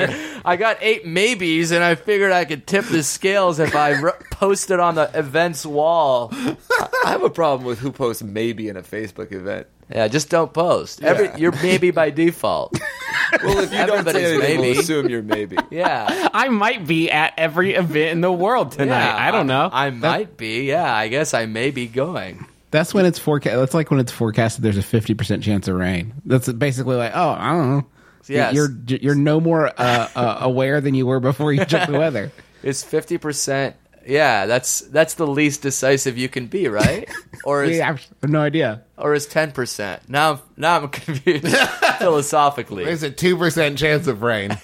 I got eight maybes, and I figured I could tip the scales if I r- posted on the event's wall.
I have a problem with who posts maybe in a Facebook event.
Yeah, just don't post. Every
Yeah.
You're maybe by default.
Well, if you don't say
Everybody's
anything,
maybe.
we'll assume you're maybe.
Yeah.
I might be at every event in the world tonight.
Yeah,
I don't know.
I, I might be. Yeah, I guess I may be going.
That's when it's forecast. That's like when it's forecasted. There's a fifty percent chance of rain. That's basically like, oh, I don't know.
Yes.
You're you're no more uh, uh, aware than you were before you checked the weather.
It's fifty percent. Yeah, that's that's the least decisive you can be, right? Or is
Yeah, I have no idea.
or is ten percent? Now, I'm- now I'm confused philosophically.
There's a two percent chance of rain.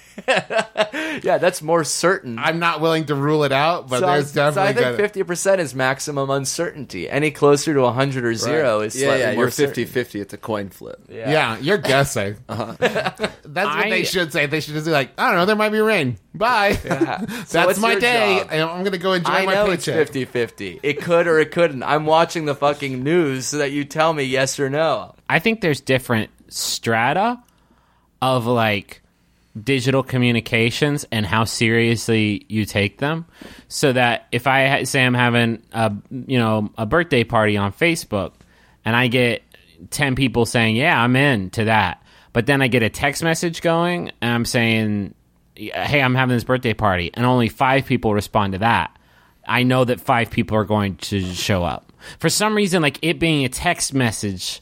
Yeah, that's more certain.
I'm not willing to rule it out, but
so,
there's
so I
definitely
think
gonna-
fifty percent is maximum uncertainty. Any closer to one hundred or zero is
Yeah,
slightly
yeah,
more
you're
certain.
fifty-fifty. It's a coin flip.
Yeah. you're guessing.
Uh-huh.
That's what
I-
they should say. They should just be like, I don't know, there might be rain. Bye.
So
That's
what's
my
your
day.
job?
And I'm going to go enjoy
I
my
know it's
paycheck.
fifty-fifty. It could or it couldn't. I'm watching the fucking news so that you tell me yes or no.
I think there's different strata of like digital communications and how seriously you take them. So that if I ha- say I'm having a you know a birthday party on Facebook, and I get ten people saying, "Yeah, I'm in to that," but then I get a text message going, and I'm saying, "Hey, I'm having this birthday party," and only five people respond to that. I know that five people are going to show up. For some reason, like it being a text message,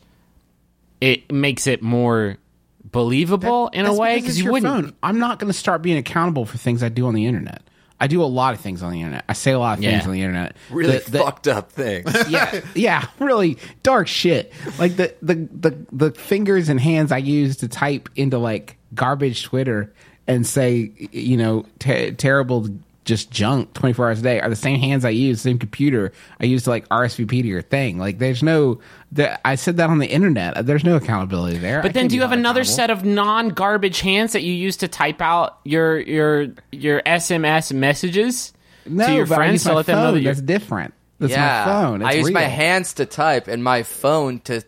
it makes it more believable in a
That's
way
because
because
it's
you
your
wouldn't.
phone. I'm not going to start being accountable for things I do on the internet. I do a lot of things on the internet. I say a lot of things
Yeah.
on the internet.
Really
The- the-
fucked up things.
yeah, yeah, really dark shit. Like the, the the the fingers and hands I use to type into like garbage Twitter and say, you know, te- terrible just junk twenty-four hours a day are the same hands I use, same computer I use to like R S V P to your thing. Like there's no, the, I said that on the internet. There's no accountability there. I
But then,
can't
do
be
you have
held
another
accountable.
set of non-garbage hands that you use to type out your your your S M S messages
no,
to your
but I
friends
use
to
my
let them know
phone.
that you're?
That's different. That's
yeah,
my phone. It's
I use
real.
my hands to type and my phone to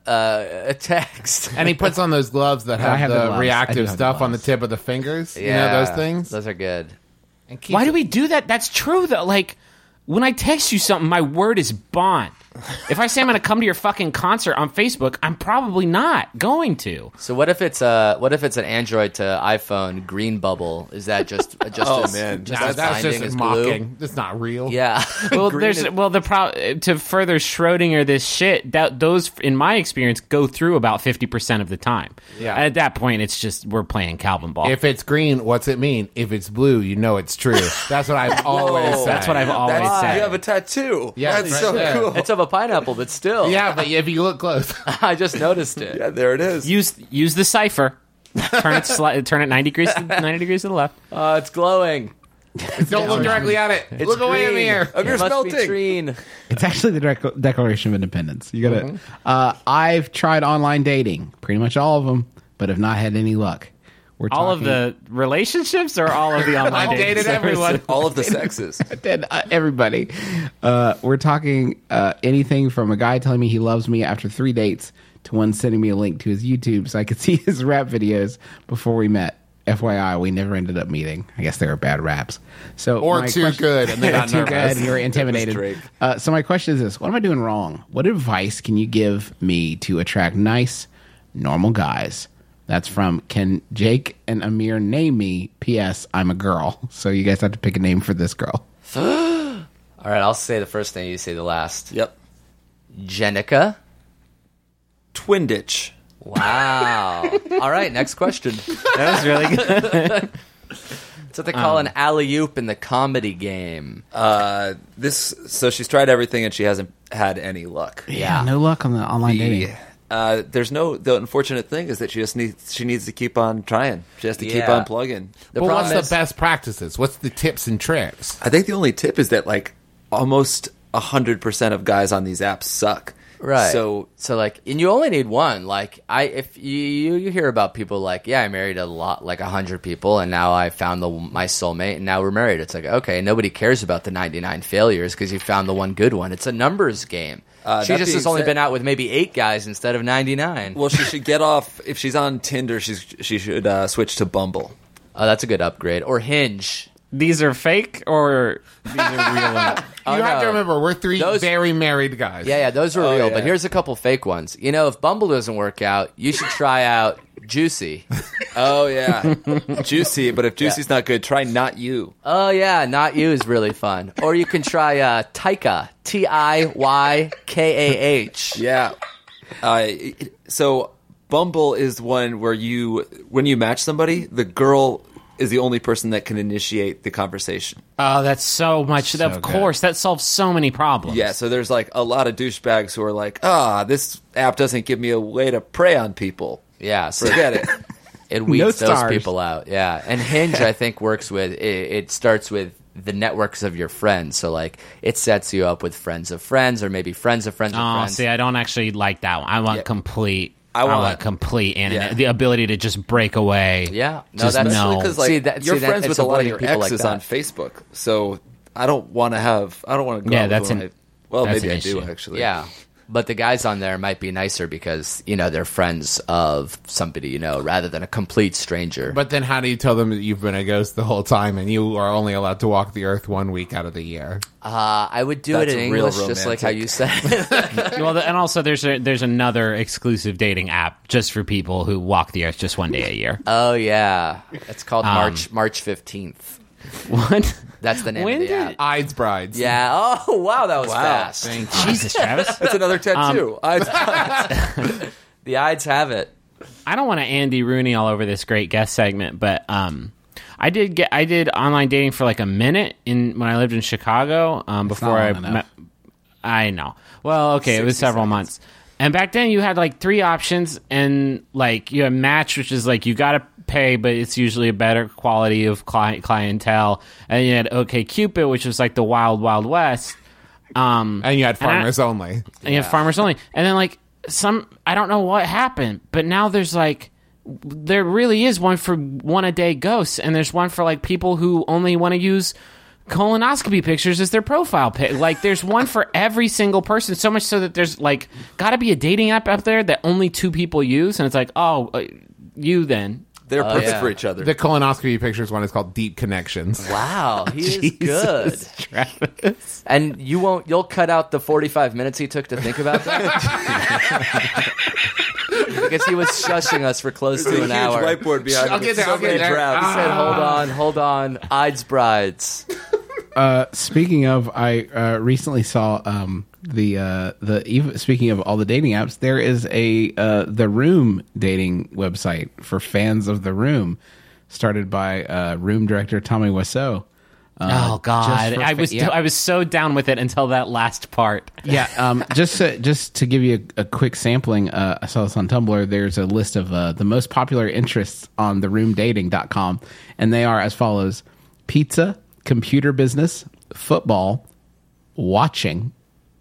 uh, text.
And he puts on those gloves that
I
have,
have the
the
gloves. I do
reactive
have the
stuff on the
gloves.
tip of the fingers.
Yeah,
You know those things?
Those are good.
And keep
Why do we do that? That's true though. Like when I text you something, my word is bond. If I say I'm going to come to your fucking concert on Facebook, I'm probably not going to.
So what if it's uh what if it's an Android to iPhone green bubble? Is that just just
Oh,
as,
man.
just
Nah,
as
that's
binding
just
as
mocking.
glue?
That's not real.
Yeah.
Well,
Green
there's
is-
well the pro- to further Schrodinger this shit that those in my experience go through about fifty percent of the time.
Yeah.
At that point, it's just we're playing Calvin ball.
If it's green, what's it mean? If it's blue, you know it's true. That's what I've always said.
That's what I've always
That's,
said.
you have a tattoo.
Yeah,
That's
right
so
there.
cool.
it's of a pineapple, but still.
Yeah, but if you look close.
I just noticed it.
Yeah, there it is.
use use the cipher. Turn it sli- turn it ninety degrees to, ninety degrees to the left.
Uh, it's glowing.
Don't look directly at it.
It's
look away in the
green.
air.
Of your
It must be
smelting.
green.
It's actually the Dec- Declaration of Independence. You gotta.
Mm-hmm.
Uh, I've tried online dating, pretty much all of them, but have not had any luck. We're
All of
talking-
the relationships or all of the online
I've
dating
dated
services?
everyone.
All of the sexes.
Dead, uh, everybody. Uh, we're talking uh, anything from a guy telling me he loves me after three dates to one sending me a link to his YouTube so I could see his rap videos before we met. F Y I, we never ended up meeting. I guess they were bad raps. So
Or
my
too
question-
good, and they got
too
nervous.
good, and you were intimidated.
Drake.
Uh, so my question is this: what am I doing wrong? What advice can you give me to attract nice, normal guys? That's from Can Jake and Amir name me? P S. I'm a girl, so you guys have to pick a name for this girl.
All right, I'll say the first thing, you say the last.
Yep.
Jenica.
Twinditch.
Wow. All right, next question.
That was really good.
It's what they call an alley-oop in the comedy game.
Uh, this. So she's tried everything and she hasn't had any luck.
Yeah, no luck on the online
The,
dating.
uh, there's no. The unfortunate thing is that she just needs. She needs to keep on trying. She has to keep
Yeah.
on plugging.
The
But
problem
what's
is,
the best practices? What's the tips and tricks?
I think the only tip is that like almost a hundred percent of guys on these apps suck.
right?
So
so like, and you only need one. Like, I if you you, you hear about people like, yeah, I married a lot, like a hundred people, and now I found the my soulmate, and now we're married. It's like, okay, nobody cares about the ninety-nine failures because you found the one good one. It's a numbers game.
Uh,
she
that
just
being
has only
said-
been out with maybe eight guys instead of ninety-nine.
well, she should get off. If she's on Tinder, she's she should uh, switch to Bumble.
Oh, that's a good upgrade. Or Hinge.
These are fake or these are real?
Oh,
you have to
no.
remember, we're three
Those-
very married guys.
Yeah, yeah, those are
Oh,
real.
yeah.
But here's a couple fake ones. You know, if Bumble doesn't work out, you should try out Juicy.
Oh yeah, Juicy. But if Juicy's not good, try Not You.
Oh, yeah, Not You is really fun. Or you can try uh, Taika. T I Y K A H.
Yeah. Uh, it- so Bumble is one where you, when you match somebody, the girl is the only person that can initiate the conversation.
Oh, that's so much.
So
of
good.
course, that solves so many problems.
Yeah, so there's like a lot of douchebags who are like, ah, this app doesn't give me a way to prey on people.
Yeah, so
Forget it.
it weeds
No
those
stars.
people out. Yeah, and Hinge, I think, works with, it, it starts with the networks of your friends. So, like, it sets you up with friends of friends or maybe friends of friends of
Oh,
friends.
see, I don't actually like that one. I want
Yeah.
complete.
I
I
want-
want, complete internet.
Yeah.
The ability to just break away.
Yeah, no,
Just
that's
no.
Because like
See, that-
you're
see, that-
friends
it's
with a lot of
avoiding
your
people like
exes
that.
on Facebook, so I don't want to have. I don't want to go.
Yeah,
out
that's
with
an-
my, well,
that's
maybe
an
I do
issue.
actually.
Yeah. But the guys on there might be nicer because, you know, they're friends of somebody you know rather than a complete stranger.
But then how do you tell them that you've been a ghost the whole time and you are only allowed to walk the earth one week out of the year?
uh, I would do
That's
it in
real
English just like how you said it.
Well, and also there's a, there's another exclusive dating app just for people who walk the earth just one day a year.
Oh, yeah. It's called
Um,
March March fifteenth.
What?
That's the name
When
of the
did-
app.
Ides Brides.
Yeah. Oh, wow, that was
Wow.
fast.
Jesus, Travis.
That's another tattoo. I,
The Ides have it.
I don't want to Andy Rooney all over this great guest segment, but um, I did get I did online dating for like a minute in when I lived in Chicago um, before I
not long
met. I know. Well, okay, it was several months, and back then you had like three options, and like you had Match, which is like you got to pay, but it's usually a better quality of client clientele, and you had OkCupid, which was like the wild wild west. Um,
And you had
And I-
farmers only.
and you have farmers only, and then like some I don't know what happened, but now there's like there really is one for one a day ghosts, and there's one for like people who only want to use colonoscopy pictures as their profile pic. Like there's one for every single person, so much so that there's like got to be a dating app out there that only two people use, and it's like oh uh, you then.
they're perfect
yeah.
for each other.
The colonoscopy pictures one is called Deep Connections.
Wow, he is good.
Travis.
And you won't. You'll cut out the forty-five minutes he took to think about that. Because he was shushing us for close
There's
to
a
an
huge
hour.
whiteboard behind
I'll
me
get
with
there,
so
I'll get
many
there.
drafts.
He said, "Hold on, hold on, Ides Brides."
Uh, speaking of, I uh, recently saw um, the uh, the even speaking of all the dating apps, there is a uh, the Room dating website for fans of the Room, started by uh, Room director Tommy Wiseau. Uh,
Oh God,
just for
I
fa-
was
yeah.
I was so down with it until that last part.
Yeah, um, just to, just to give you a, a quick sampling, uh, I saw this on Tumblr. There's a list of uh, the most popular interests on the room dating dot com, and they are as follows: pizza, computer business, football, watching,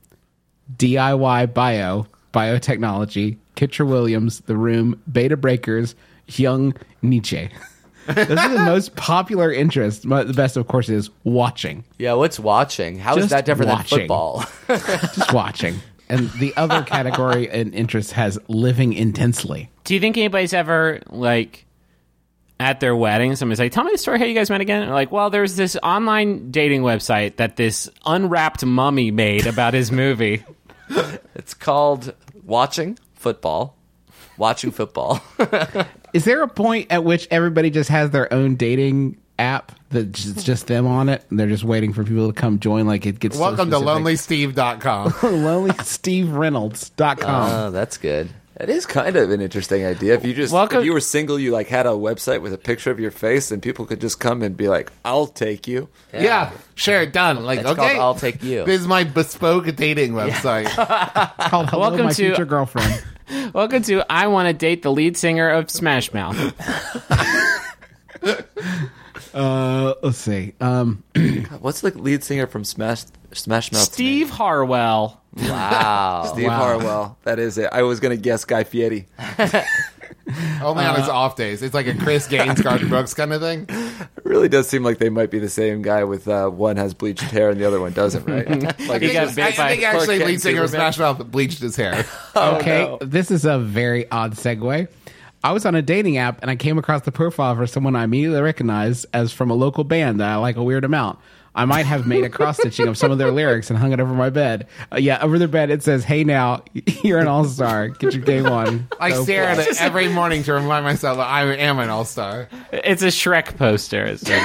D I Y bio, biotechnology, Kitcher Williams, The Room, Beta Breakers, Young Nietzsche. Those are the most popular interests. Mo- The best, of course, is watching.
Yeah, what's watching? How is
Just
that different
watching.
than football?
Just watching. And the other category and interest has living intensely.
Do you think anybody's ever like at their wedding? Somebody's like, "Tell me the story how you guys met again." Or like, well, there's this online dating website that this unwrapped mummy made about his movie.
It's called watching football. Watching football.
Is there a point at which everybody just has their own dating app that's just, just them on it? And they're just waiting for people to come join? Like it gets so
Welcome to
specific.
lonely steve dot com.
lonely steve reynolds dot com.
Oh, that's good.
That is kind of an interesting idea. If you just
Welcome-
if you were single, you like had a website with a picture of your face, and people could just come and be like, "I'll take you."
Yeah, sure, done. Like,
It's
okay,
called I'll Take You.
This is my bespoke dating website.
It's called Hello,
Welcome
My
to-
Future Girlfriend.
Welcome to I Want to Date the Lead Singer of Smash Mouth.
Uh, let's see. Um,
What's the lead singer from Smash Smash Mouth?
Steve Harwell.
Wow.
Steve Harwell. That is it. I was gonna guess Guy Fieri.
Only on his off days. It's like a Chris Gaines, Garth Brooks kind of thing.
It really does seem like they might be the same guy. With uh, one has bleached hair and the other one doesn't, right? Like
He
it's
got
just-
bit
I
by-
think actually
Clark
lead
Kent
singer of
Superman.
Smash Mouth bleached his hair.
okay, this is a very odd segue. I was on a dating app and I came across the profile for someone I immediately recognized as from a local band that I like a weird amount. I might have made a cross stitching of some of their lyrics and hung it over my bed. Uh, yeah, over their bed it says, "Hey now, you're an all star. Get your game on."
I
Go
stare at
play.
it every morning to remind myself that I am an all star.
It's a Shrek poster. It's what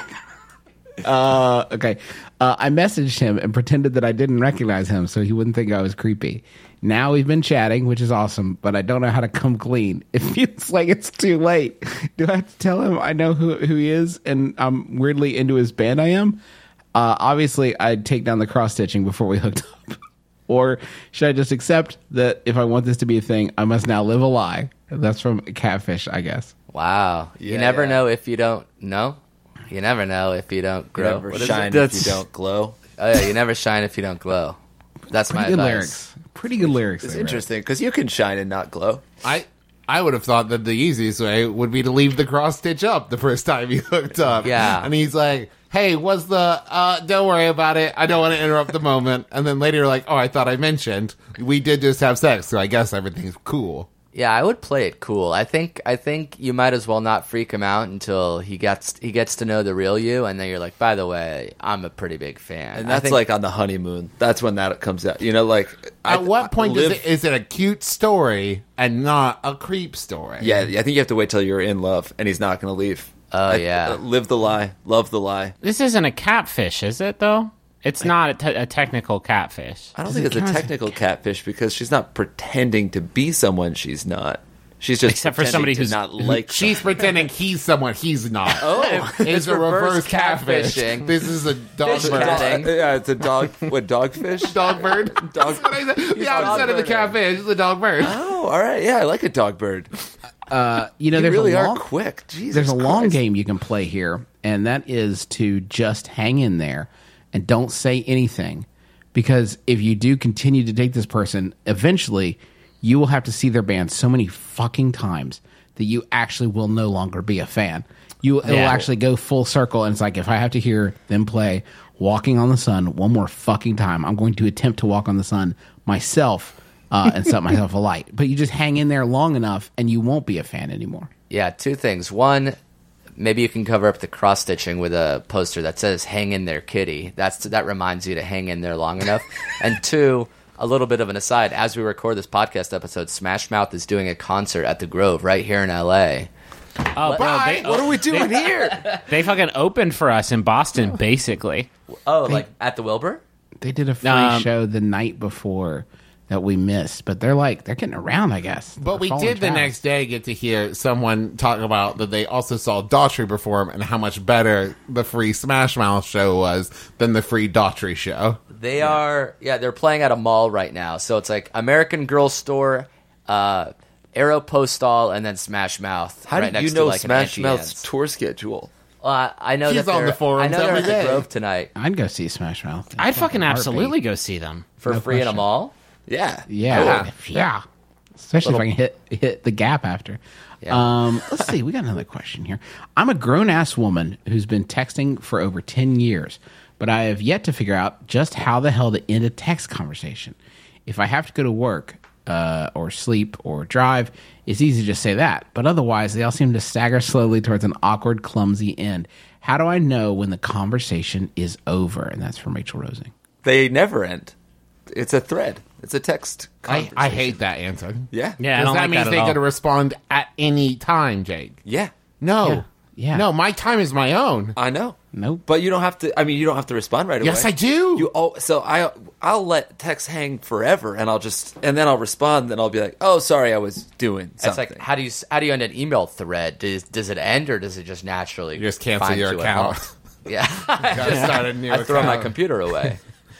it is.
Uh, okay. Uh, I messaged him and pretended that I didn't recognize him so he wouldn't think I was creepy. Now we've been chatting, which is awesome, but I don't know how to come clean. It feels like it's too late. Do I have to tell him I know who, who he is and I'm weirdly into his band I am? Uh, obviously, I'd take down the cross-stitching before we hooked up. Or should I just accept that if I want this to be a thing, I must now live a lie? That's from Catfish, I guess.
Wow. You
Yeah,
never
yeah.
know if you don't know. You never know if you don't
You
grow.
never
What is
shine
it?
if
That's-
you don't glow.
Oh, yeah, you never shine if you don't glow. That's my
Pretty good
advice.
lyrics. Pretty good lyrics.
It's
there,
interesting because you can shine and not glow.
I I would have thought that the easiest way would be to leave the cross stitch up the first time you hooked up.
Yeah.
And he's like, "Hey, what's the, uh, don't worry about it. I don't want to interrupt the moment." And then later you're like, "Oh, I thought I mentioned we did just have sex, so I guess everything's cool."
Yeah, I would play it cool. I think I think you might as well not freak him out until he gets he gets to know the real you, and then you're like, by the way, I'm a pretty big fan.
And
I
that's
think-
like on the honeymoon. That's when that comes out. You know, like
At
I-
what point
I
is
live-
it, is it a cute story and not a creep story?
Yeah, I think you have to wait till you're in love, and he's not going to leave.
Oh,
I-
yeah.
uh, live the lie, love the lie.
This isn't a catfish, is it, though? It's not a, te- a technical catfish.
I don't
Does
think
it
it's a
count as a
technical catfish because she's not pretending to be someone she's not. She's just
Except for
pretending
somebody
to
who's-
not like.
She's pretending he's someone he's not.
Oh,
It's a reverse catfish.
catfishing.
This is a dog
Fish
bird.
catting.
Yeah, it's a dog. What dogfish?
Dog bird.
Dog.
That's what I said. The
dog
opposite of the
birding.
catfish is a dog bird.
Oh, all right. Yeah, I like a dog bird.
Uh, you know,
You
there's
really
a
are
long,
quick. Jesus
there's a long
Christ.
game you can play here, and that is to just hang in there and don't say anything. Because if you do continue to date this person, eventually you will have to see their band so many fucking times that you actually will no longer be a fan. You it will
Yeah.
actually go full circle, and it's like if I have to hear them play "Walking on the Sun" one more fucking time, I'm going to attempt to walk on the sun myself uh, and set myself alight. But you just hang in there long enough, and you won't be a fan anymore.
Yeah, two things. One, maybe you can cover up the cross stitching with a poster that says "Hang in there, kitty." That's that reminds you to hang in there long enough. And two, a little bit of an aside: as we record this podcast episode, Smash Mouth is doing a concert at the Grove right here in L A.
Oh, bro, they,
What are we doing here?
they fucking opened for us in Boston, basically.
Oh, like at the Wilbur?
They did a free
Um,
show the night before that we missed, but they're like they're getting around, I guess.
But we
They're following
did the
tracks.
next day get to hear someone talk about that they also saw Daughtry perform and how much better the free Smash Mouth show was than the free Daughtry show.
They are, yeah, they're playing at a mall right now. So it's like American Girl Store, uh, Aero Postal, and then Smash Mouth.
How
right
do
next
you
to
know
like an
Smash
Auntie
Mouth's
Anne's.
tour schedule?
Well, I, I know
He's
that
on
they're,
the forums
I know they're
every
at the
day.
Grove tonight
I'd go see Smash Mouth.
I'd fucking
Heartbeat.
absolutely go see them.
for
No
free in a
question.
mall.
Yeah.
Yeah, yeah. Especially if I can hit hit the gap after.
Yeah.
Um, let's see. We got another question here. I'm a grown ass woman who's been texting for over ten years, but I have yet to figure out just how the hell to end a text conversation. If I have to go to work uh, or sleep or drive, it's easy to just say that. But otherwise, they all seem to stagger slowly towards an awkward, clumsy end. How do I know when the conversation is over? And that's from Rachel Rosing.
They never end. It's a thread. It's a text.
I, I hate that answer.
Yeah.
Yeah, I
Because
don't
that
like
means
that
they
at all.
could respond at any time, Jake.
Yeah.
No.
Yeah. Yeah.
No, my time is my own.
I know.
Nope.
But you don't have to. I mean, you don't have to respond right away.
Yes, I do.
You oh, so I I'll let text hang forever, and I'll just and then I'll respond, and I'll be like, oh, sorry, I was doing
It's
something.
like how do you how do you end an email thread? Does does it end or does it just naturally
You just cancel
find
your
you at
account.
home? Yeah,
Gotta start a new
I throw my
account.
computer away.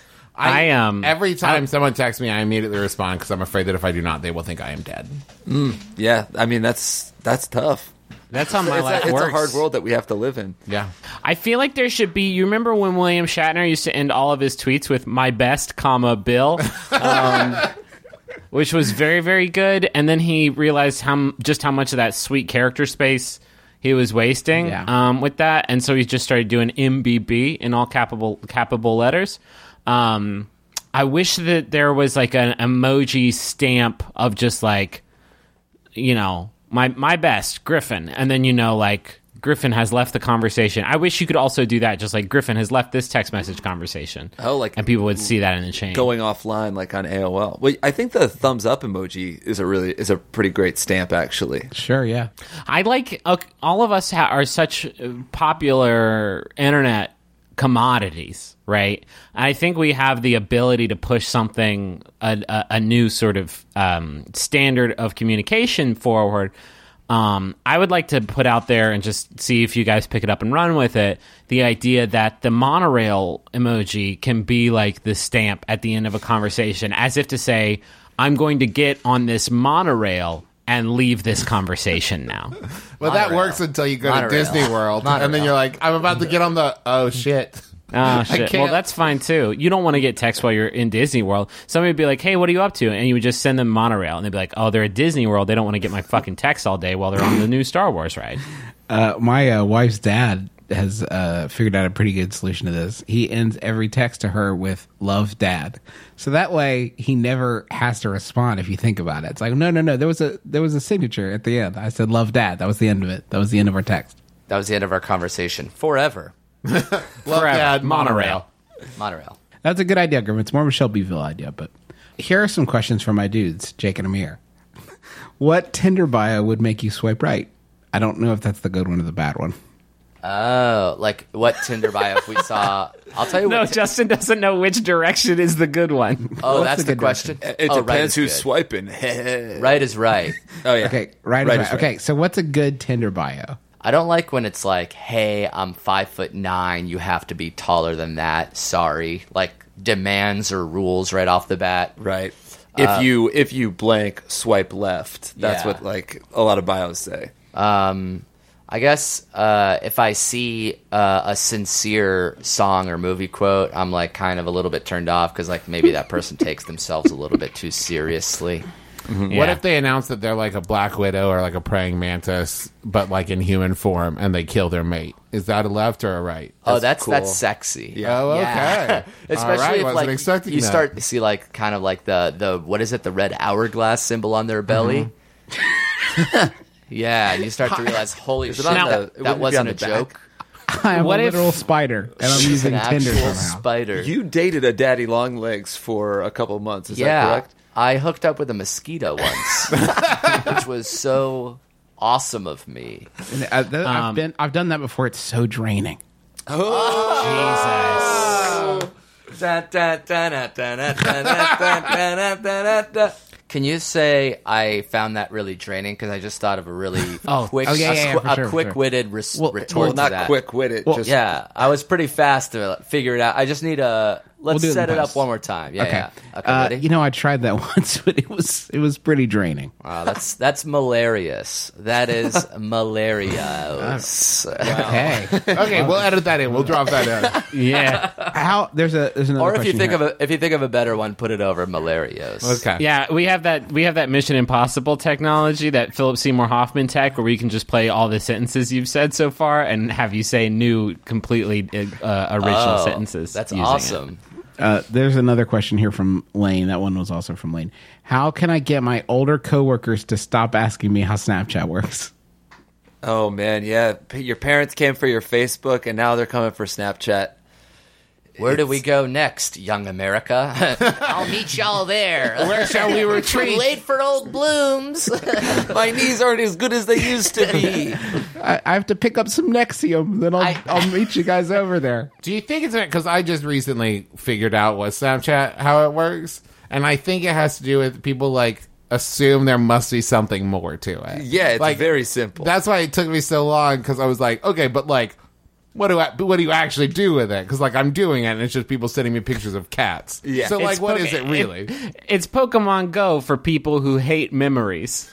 I, um,
Every time someone texts me, I immediately respond because I'm afraid that if I do not, they will think I am dead.
yeah, I mean that's that's tough.
That's how my
It's,
life
a, it's
works.
a hard world that we have to live in.
Yeah.
I feel like there should be. You remember when William Shatner used to end all of his tweets with "my best, comma Bill," um, which was very, very good. And then he realized how just how much of that sweet character space he was wasting
Yeah.
um, with that, and so he just started doing M B B in all capable capable letters. Um, I wish that there was like an emoji stamp of just like, you know, my my best, Griffin, and then you know like Griffin has left the conversation. I wish you could also do that, just like Griffin has left this text message conversation.
Oh, like
and people would see that in the chain.
Going offline, like on A O L. Well, I think the thumbs up emoji is a really is a pretty great stamp, actually.
Sure, yeah.
I like uh, all of us ha- are such uh, popular internet commodities, right? And I think we have the ability to push something a, a, a new sort of um, standard of communication forward. Um, I would like to put out there and just see if you guys pick it up and run with it. The idea that the monorail emoji can be like the stamp at the end of a conversation, as if to say, "I'm going to get on this monorail and leave this conversation now."
Well, that
Monorail.
works until you go
Monorail.
to Disney World,
Monorail.
and then you're like, I'm about to get on the, oh, shit.
Oh, shit.
can't-
Well, that's fine, too. You don't want to get text while you're in Disney World. Somebody would be like, hey, what are you up to? And you would just send them monorail. And they'd be like, oh, they're at Disney World. They don't want to get my fucking text all day while they're on the new Star Wars ride.
Uh, my uh, wife's dad has uh, figured out a pretty good solution to this. He ends every text to her with "Love, Dad," so that way he never has to respond. If you think about it, it's like, no, no, no. There was a there was a signature at the end. I said "Love, Dad." That was the end of it. That was the end of our text.
That was the end of our conversation. Forever.
Love
Forever.
Dad,
Monorail.
Monorail.
That's a good idea, Griffin. It's more of a Shelbyville idea, but here are some questions from my dudes, Jake and Amir. What Tinder bio would make you swipe right? I don't know if that's the good one or the bad one.
Oh, like what Tinder bio if we saw... I'll tell you
No,
what... Ti-
Justin doesn't know which direction is the good one.
oh,
What's
that's
the
the
good
question?
It
oh, right
depends
is
who's
good.
swiping.
Right is right.
Oh yeah.
Okay, right.
Right
right.
is right.
Okay, so what's a good Tinder bio?
I don't like when it's like, hey, I'm five foot nine. You have to be taller than that. Sorry. Like demands or rules right off the bat.
Right. If you if you blank swipe left, that's
Yeah.
what like a lot of bios say.
Um, I guess uh, if I see uh, a sincere song or movie quote, I'm like kind of a little bit turned off because like maybe that person takes themselves a little bit too seriously.
What
Yeah.
if they announce that they're like a black widow or like a praying mantis, but like in human form, and they kill their mate? Is that a left or a right?
oh, that's
cool.
that's sexy.
Yeah.
Oh, okay.
Yeah. Especially
All right,
if
wasn't
like
expecting
you
that.
start to see like kind of like the the what is it the red hourglass symbol on their belly. Yeah, and you start to realize, holy
Is it
shit,
on
that,
the- it
that
wouldn't be on
wasn't a
the back?
joke.
I am
What
a
if-
literal spider, and I'm
It's
using
an
Tinder
actual
somehow.
spider.
You dated a daddy long legs for a couple months. Is
yeah,
that correct?
I hooked up with a mosquito once, which was so awesome of me.
And I, th- I've been, I've done that before. It's so draining.
Can you say I found that really draining? Because I just thought of a really
Oh,
quick,
oh, yeah,
a,
yeah, yeah,
squ-
for
a
sure, for
quick-witted res-
Well,
retort
Well,
to
not
that.
quick witted.
Well,
just
Yeah, I was pretty fast to figure it out. I just need a. Let's
do it in
set it up
post.
one more time. Yeah,
Okay.
yeah. Okay,
Uh,
ready?
you know, I tried that once, but it was it was pretty draining.
Wow, that's that's malarious. That is malarious.
Okay.
Okay, we'll edit that in. We'll drop that in.
Yeah.
How there's a there's another
Or if you
question
think
here.
of a if you think of a better one, put it over malarious.
Okay.
Yeah, we have that we have that Mission Impossible technology, that Philip Seymour Hoffman tech, where we can just play all the sentences you've said so far and have you say new, completely uh, original
Oh,
sentences.
That's
using
awesome.
Uh, there's another question here from Lane. That one was also from Lane. How can I get my older coworkers to stop asking me how Snapchat works?
Oh man, yeah. P- Your parents came for your Facebook, and now they're coming for Snapchat.
Where do we go next, young America? I'll meet y'all there.
Where shall we retreat?
Late for old blooms.
My knees aren't as good as they used to be.
I, I have to pick up some Nexium. Then I'll
I-
I'll meet you guys over there.
Do you think it's because I just recently figured out what Snapchat how it works, and I think it has to do with people like assume there must be something more to it.
Yeah, it's
Like,
very simple.
That's why it took me so long because I was like, okay, but like, what do I? What do you actually do with it? Because like I'm doing it, and it's just people sending me pictures of cats.
Yeah.
So like,
It's
what
po-
is it really?
it- it's Pokemon Go for people who hate memories.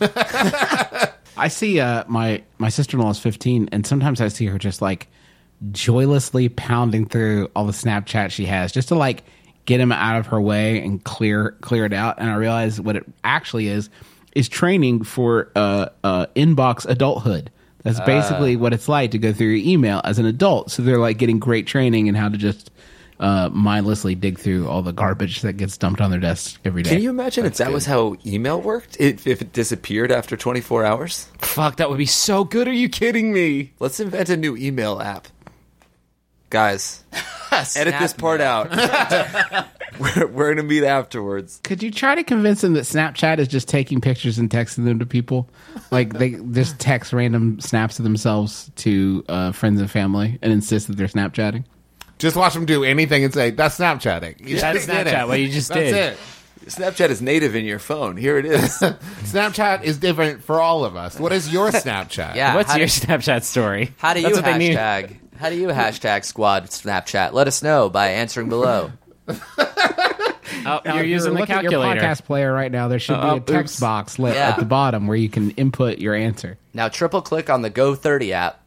I see uh, my my sister in law is fifteen, and sometimes I see her just like joylessly pounding through all the Snapchat she has just to like get him out of her way and clear clear it out. And I realize what it actually is is training for uh, uh, inbox adulthood. That's basically what it's like to go through your email as an adult. So they're like getting great training in how to just uh, mindlessly dig through all the garbage that gets dumped on their desk every day.
Can you imagine if that was how email worked? If, if it disappeared after twenty-four hours?
Fuck, that would be so good. Are you kidding me?
Let's invent a new email app. Guys, edit this part out. we're we're going to meet afterwards.
Could you try to convince them that Snapchat is just taking pictures and texting them to people? Like they just text random snaps of themselves to uh, friends and family and insist that they're Snapchatting?
Just watch them do anything and say, that's Snapchatting. You
That's
just did it.
Snapchat, what you just
That's
did.
it.
Snapchat is native in your phone. Here it is.
Snapchat is different for all of us. What is your Snapchat?
Yeah.
What's
how
your
do-
Snapchat story?
How do you
That's what they need.
hashtag? How do you hashtag squad Snapchat? Let us know by answering below.
Oh,
Now,
you're
if
using the
looking at your
calculator.
podcast player right now, there should be
Uh,
a text
oops.
box lit
Yeah.
at the bottom where you can input your answer.
Now triple click on the Go thirty app.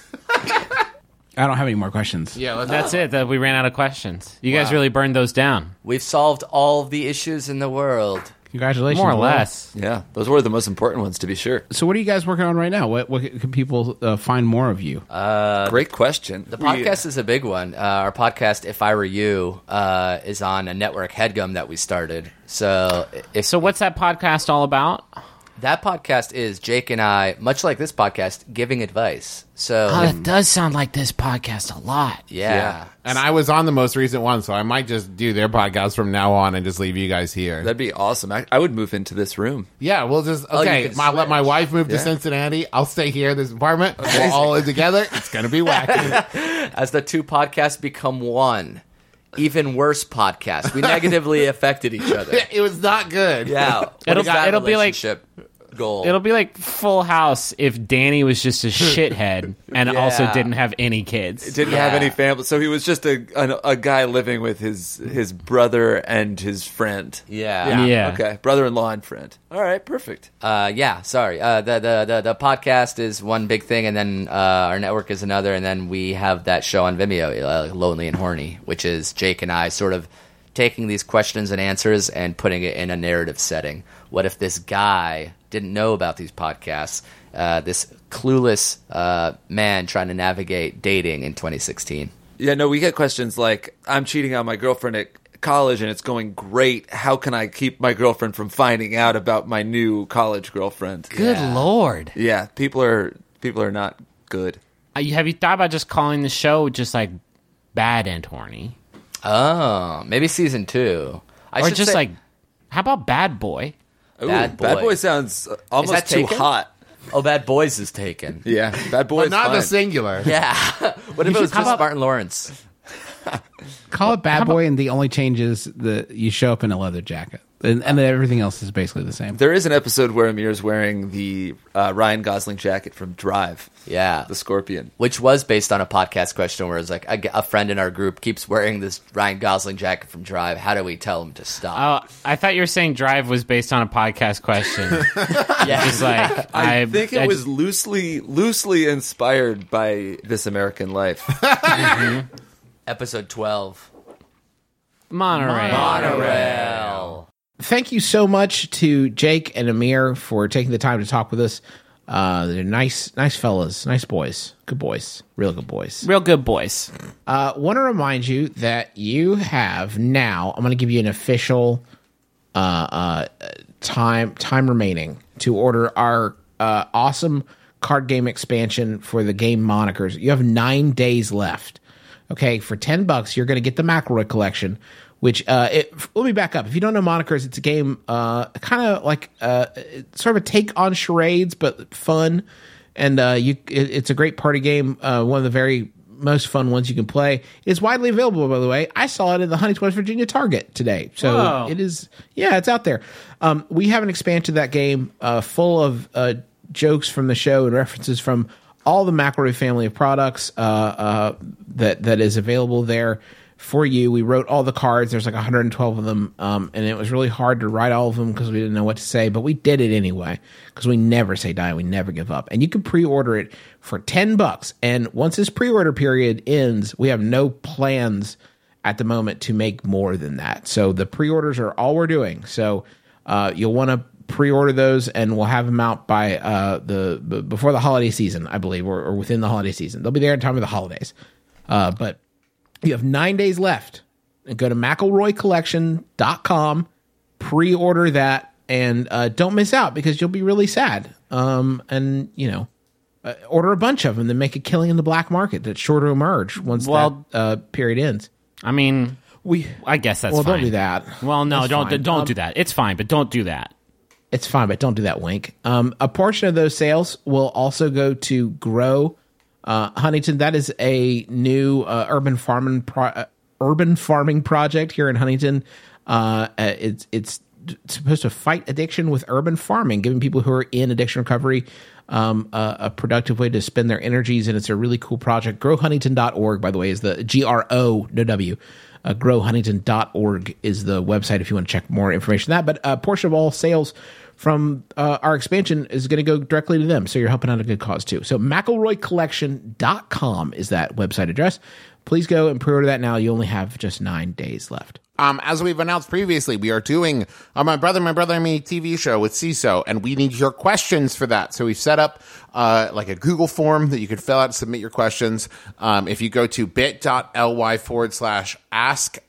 I don't have any more questions.
Yeah, let's
That's it. That we ran out of questions. You guys
Wow.
really burned those down,
We've solved all of the issues in the world.
Congratulations.
more or
Will.
less.
Yeah, those were the most important ones, to be sure.
So what are you guys working on right now? What, what can people uh, find more of you?
Great question.
The podcast is a big one. Uh, our podcast, If I Were You, uh, is on a network, HeadGum, that we started. So if
So what's that podcast all about?
that podcast is Jake and I, much like this podcast, giving advice. So
Oh, that does sound like this podcast a lot.
yeah.
Yeah.
And I was on the most recent one, so I might just do their podcast from now on and just leave you guys here.
That'd be awesome. I, I would move into this room.
Yeah, we'll just
you
okay.
could
my, let my
switch.
wife move to
Yeah.
Cincinnati. I'll stay here in this apartment. We'll all live together. It's gonna be wacky.
As the two podcasts become one, even worse podcast. We negatively affected each other.
It was not good.
Yeah. What
It'll-
is that
it'll be like-
relationship goal?
It'll be like Full House if Danny was just a shithead and
Yeah.
also didn't have any kids.
Didn't have
Yeah.
any family, so he was just a, a a guy living with his his brother and his friend.
yeah.
Yeah.
Okay, brother-in-law and friend. All right, perfect.
Uh, yeah, sorry. Uh, the, the, the, the podcast is one big thing, and then uh, our network is another, and then we have that show on Vimeo, uh, Lonely and Horny, which is Jake and I sort of taking these questions and answers and putting it in a narrative setting. What if this guy didn't know about these podcasts, uh, this clueless uh, man trying to navigate dating in twenty sixteen?
Yeah, no, we get questions like, "I'm cheating on my girlfriend at college and it's going great. How can I keep my girlfriend from finding out about my new college girlfriend?"
Good lord.
Yeah, people are people are not good.
Uh, you- have you thought about just calling the show just like Bad and Horny?
Oh, maybe season two. I
Or
should
just
say-
like, how about Bad Boy?
Ooh,
Bad
Bad
Boy.
Boy sounds uh, almost
that
too
taken?
hot.
Oh, Bad Boys is taken.
Yeah, Bad Boy
But
is
not
fine.
the singular.
Yeah. What if it was
should- how
just
about-
Martin Lawrence?
Call it Bad Boy, and the only change is that you show up in a leather jacket, and, and everything else is basically the same.
There is an episode where Amir's wearing the uh, Ryan Gosling jacket from Drive,
Yeah.
the Scorpion.
Which was based on a podcast question where it's like a, a friend in our group keeps wearing this Ryan Gosling jacket from Drive. How do we tell him to stop?
Oh, I thought you were saying Drive was based on a podcast question.
yeah.
Just like
I,
I,
think it
I
was
just-
loosely loosely inspired by This American Life.
Episode twelve.
Monorail.
Monorail.
Thank you so much to Jake and Amir for taking the time to talk with us. Uh, they're nice, nice fellas, nice boys, good boys, real good boys.
Real good boys.
Uh, want to remind you that you have now. I'm going to give you an official uh, uh, time time remaining to order our uh, awesome card game expansion for the game Monikers. You have nine days left. Okay, for ten bucks, you're going to get the McElroy collection. Which uh, it, let me back up. If you don't know Monikers, it's a game uh, kind of like uh, sort of a take on charades, but fun. And uh, you, it, it's a great party game. Uh, one of the very most fun ones you can play. It's widely available, by the way. I saw it in the Huntington, West Virginia Target today. So
Whoa.
it is, yeah, it's out there. Um, we have an expansion to that game uh, full of uh, jokes from the show and references from all the McElroy family of products uh, uh, that that is available there for you. We wrote all the cards. There's like one hundred twelve of them, um, and it was really hard to write all of them because we didn't know what to say, but we did it anyway because we never say die. We never give up. And you can pre-order it for ten bucks. And once this pre-order period ends, we have no plans at the moment to make more than that. So the pre-orders are all we're doing. So uh, you'll want to pre-order those, and we'll have them out by uh, the b- before the holiday season, I believe, or, or within the holiday season. They'll be there in time of the holidays. Uh, but You have nine days left. Go to McElroy Collection dot com, pre-order that, and uh, don't miss out because you'll be really sad. Um, and, you know, uh, order a bunch of them, then make a killing in the black market that's sure to emerge once
Well-
that uh, period ends.
I mean,
We,
I guess that's
well,
fine.
don't do that.
Well, no,
That's
don't
fine.
don't
Um,
do that. It's fine, but don't do that.
It's fine, but don't do that, Wink. Um, a portion of those sales will also go to Grow uh, Huntington. That is a new uh, urban farming pro- uh, urban farming project here in Huntington. Uh, uh, it's it's supposed to fight addiction with urban farming, giving people who are in addiction recovery um, uh, a productive way to spend their energies. And it's a really cool project. grow huntington dot org, by the way, is the G R O, no W. Uh, grow huntington dot org is the website if you want to check more information on that. But a portion of all sales from uh, our expansion is going to go directly to them. So you're helping out a good cause too. So McElroy Collection dot com is that website address. Please go and pre-order that now. You only have just nine days left.
Um, as we've announced previously, we are doing uh, My Brother, My Brother and Me T V show with C I S O, and we need your questions for that. So we've set up uh, like a Google form that you can fill out, submit your questions. Um, if you go to bit.ly forward slash ask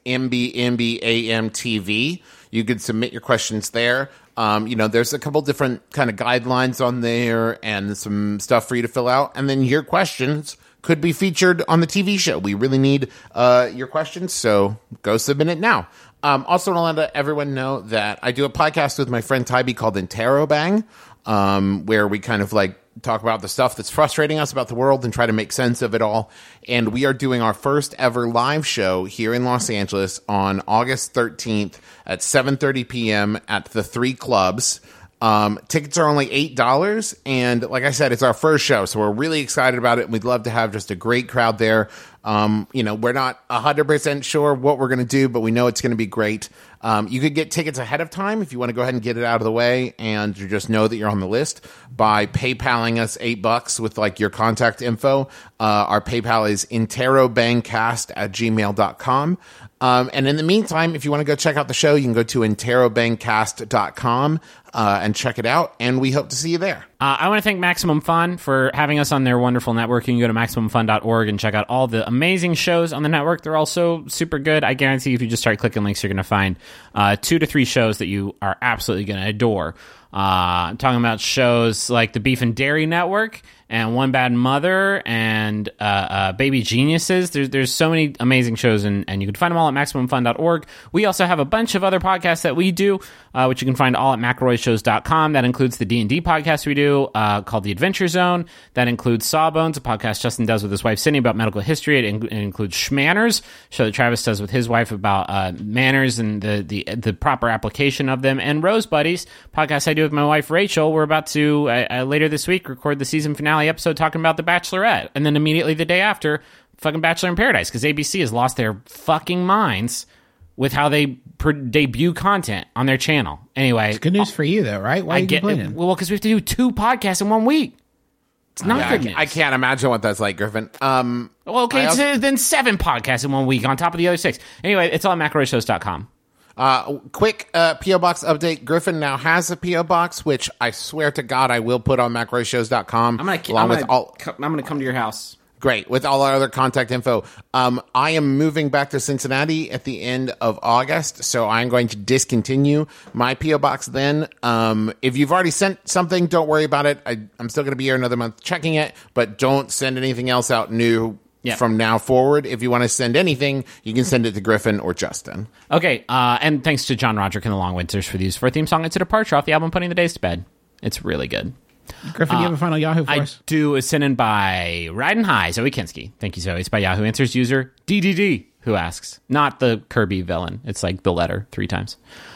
MBMBAMTV, you can submit your questions there. Um, you know, there's a couple different kind of guidelines on there and some stuff for you to fill out. And then your questions could be featured on the T V show. We really need uh, your questions, so go submit it now. Um, also, want to let everyone know that I do a podcast with my friend Tybee called Interrobang, um, where we kind of like talk about the stuff that's frustrating us about the world and try to make sense of it all. And we are doing our first ever live show here in Los Angeles on August thirteenth at seven thirty p.m. at the Three Clubs. Um, tickets are only eight dollars, and like I said, it's our first show, so we're really excited about it, and we'd love to have just a great crowd there. Um, you know, we're not one hundred percent sure what we're going to do, but we know it's going to be great. Um, you could get tickets ahead of time if you want to go ahead and get it out of the way, and you just know that you're on the list by PayPaling us eight bucks with like your contact info. Uh, our PayPal is interrobangcast at gmail dot com. Um, and in the meantime, if you want to go check out the show, you can go to interrobangcast dot com uh, and check it out. And we hope to see you there.
Uh, I want to thank Maximum Fun for having us on their wonderful network. You can go to maximum fun dot org and check out all the amazing shows on the network. They're also super good. I guarantee if you just start clicking links, you're going to find uh, two to three shows that you are absolutely going to adore. Uh, I'm talking about shows like the Beef and Dairy Network and One Bad Mother and uh, uh, Baby Geniuses. There's there's so many amazing shows, and, and you can find them all at maximum fun dot org. We also have a bunch of other podcasts that we do, uh, which you can find all at mcelroy shows dot com. That includes the D and D podcast we do uh, called The Adventure Zone. That includes Sawbones, a podcast Justin does with his wife Sydney about medical history. It, in- it includes Schmanners, a show that Travis does with his wife about uh, manners and the, the the proper application of them. And Rose Buddies, podcast I do with my wife Rachel. We're about to, uh, uh, later this week, record the season finale episode talking about The Bachelorette. And then immediately the day after, fucking Bachelor in Paradise, because A B C has lost their fucking minds with how they per- debut content on their channel. Anyway.
Good news for you, though, right? Why are
I
you
get
complaining?
Well, because we have to do two podcasts in one week. It's not
Yeah,
good
I,
news.
I can't imagine what that's like, Griffin. Um,
Well, okay,
I
it's,
also-
uh, then seven podcasts in one week on top of the other six. Anyway, it's all at mcelroy shows dot com.
Uh, quick uh, P O Box update. Griffin now has a P O Box, which I swear to God I will put on mcelroy shows dot com.
I'm gonna,
along
I'm
with
gonna,
all
co- I'm gonna come to your house.
great with all our other contact info. Um, I am moving back to Cincinnati at the end of August, so I'm going to discontinue my P O Box then. Um, if you've already sent something, don't worry about it. I, I'm still going to be here another month checking it, but don't send anything else out new.
Yeah.
From now forward, if you want to send anything, you can send it to Griffin or Justin.
Okay, uh, and thanks to John Roderick and the Long Winters for the use for our theme song. It's a departure off the album Putting the Days to Bed. It's really good.
Griffin, you have a final Yahoo for
I
us?
do is sent in by Riding High, Zoe Kinski. Thank you, Zoe. It's by Yahoo Answers user D D D, who asks, not the Kirby villain. It's like the letter three times.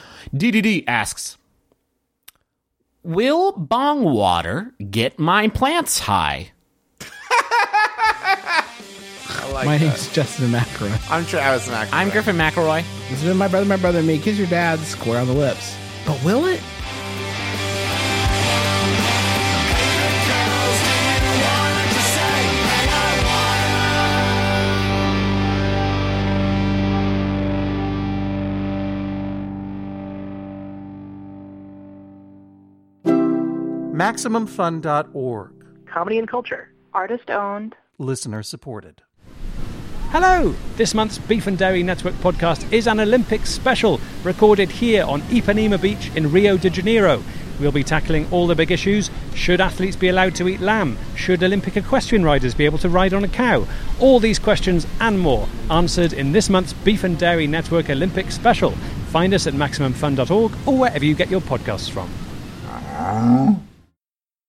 D D D asks, will bong water get my plants high?
My name's Justin McElroy.
I'm Travis McElroy.
I'm Griffin McElroy.
This has been My Brother, My Brother and Me. Kiss your dad square on the lips. But will it?
maximum fun dot org.
Comedy and culture. Artist owned.
Listener supported.
Hello! This month's Beef and Dairy Network podcast is an Olympics special, recorded here on Ipanema Beach in Rio de Janeiro. We'll be tackling all the big issues. Should athletes be allowed to eat lamb? Should Olympic equestrian riders be able to ride on a cow? All these questions and more answered in this month's Beef and Dairy Network Olympics special. Find us at maximum fun dot org or wherever you get your podcasts from.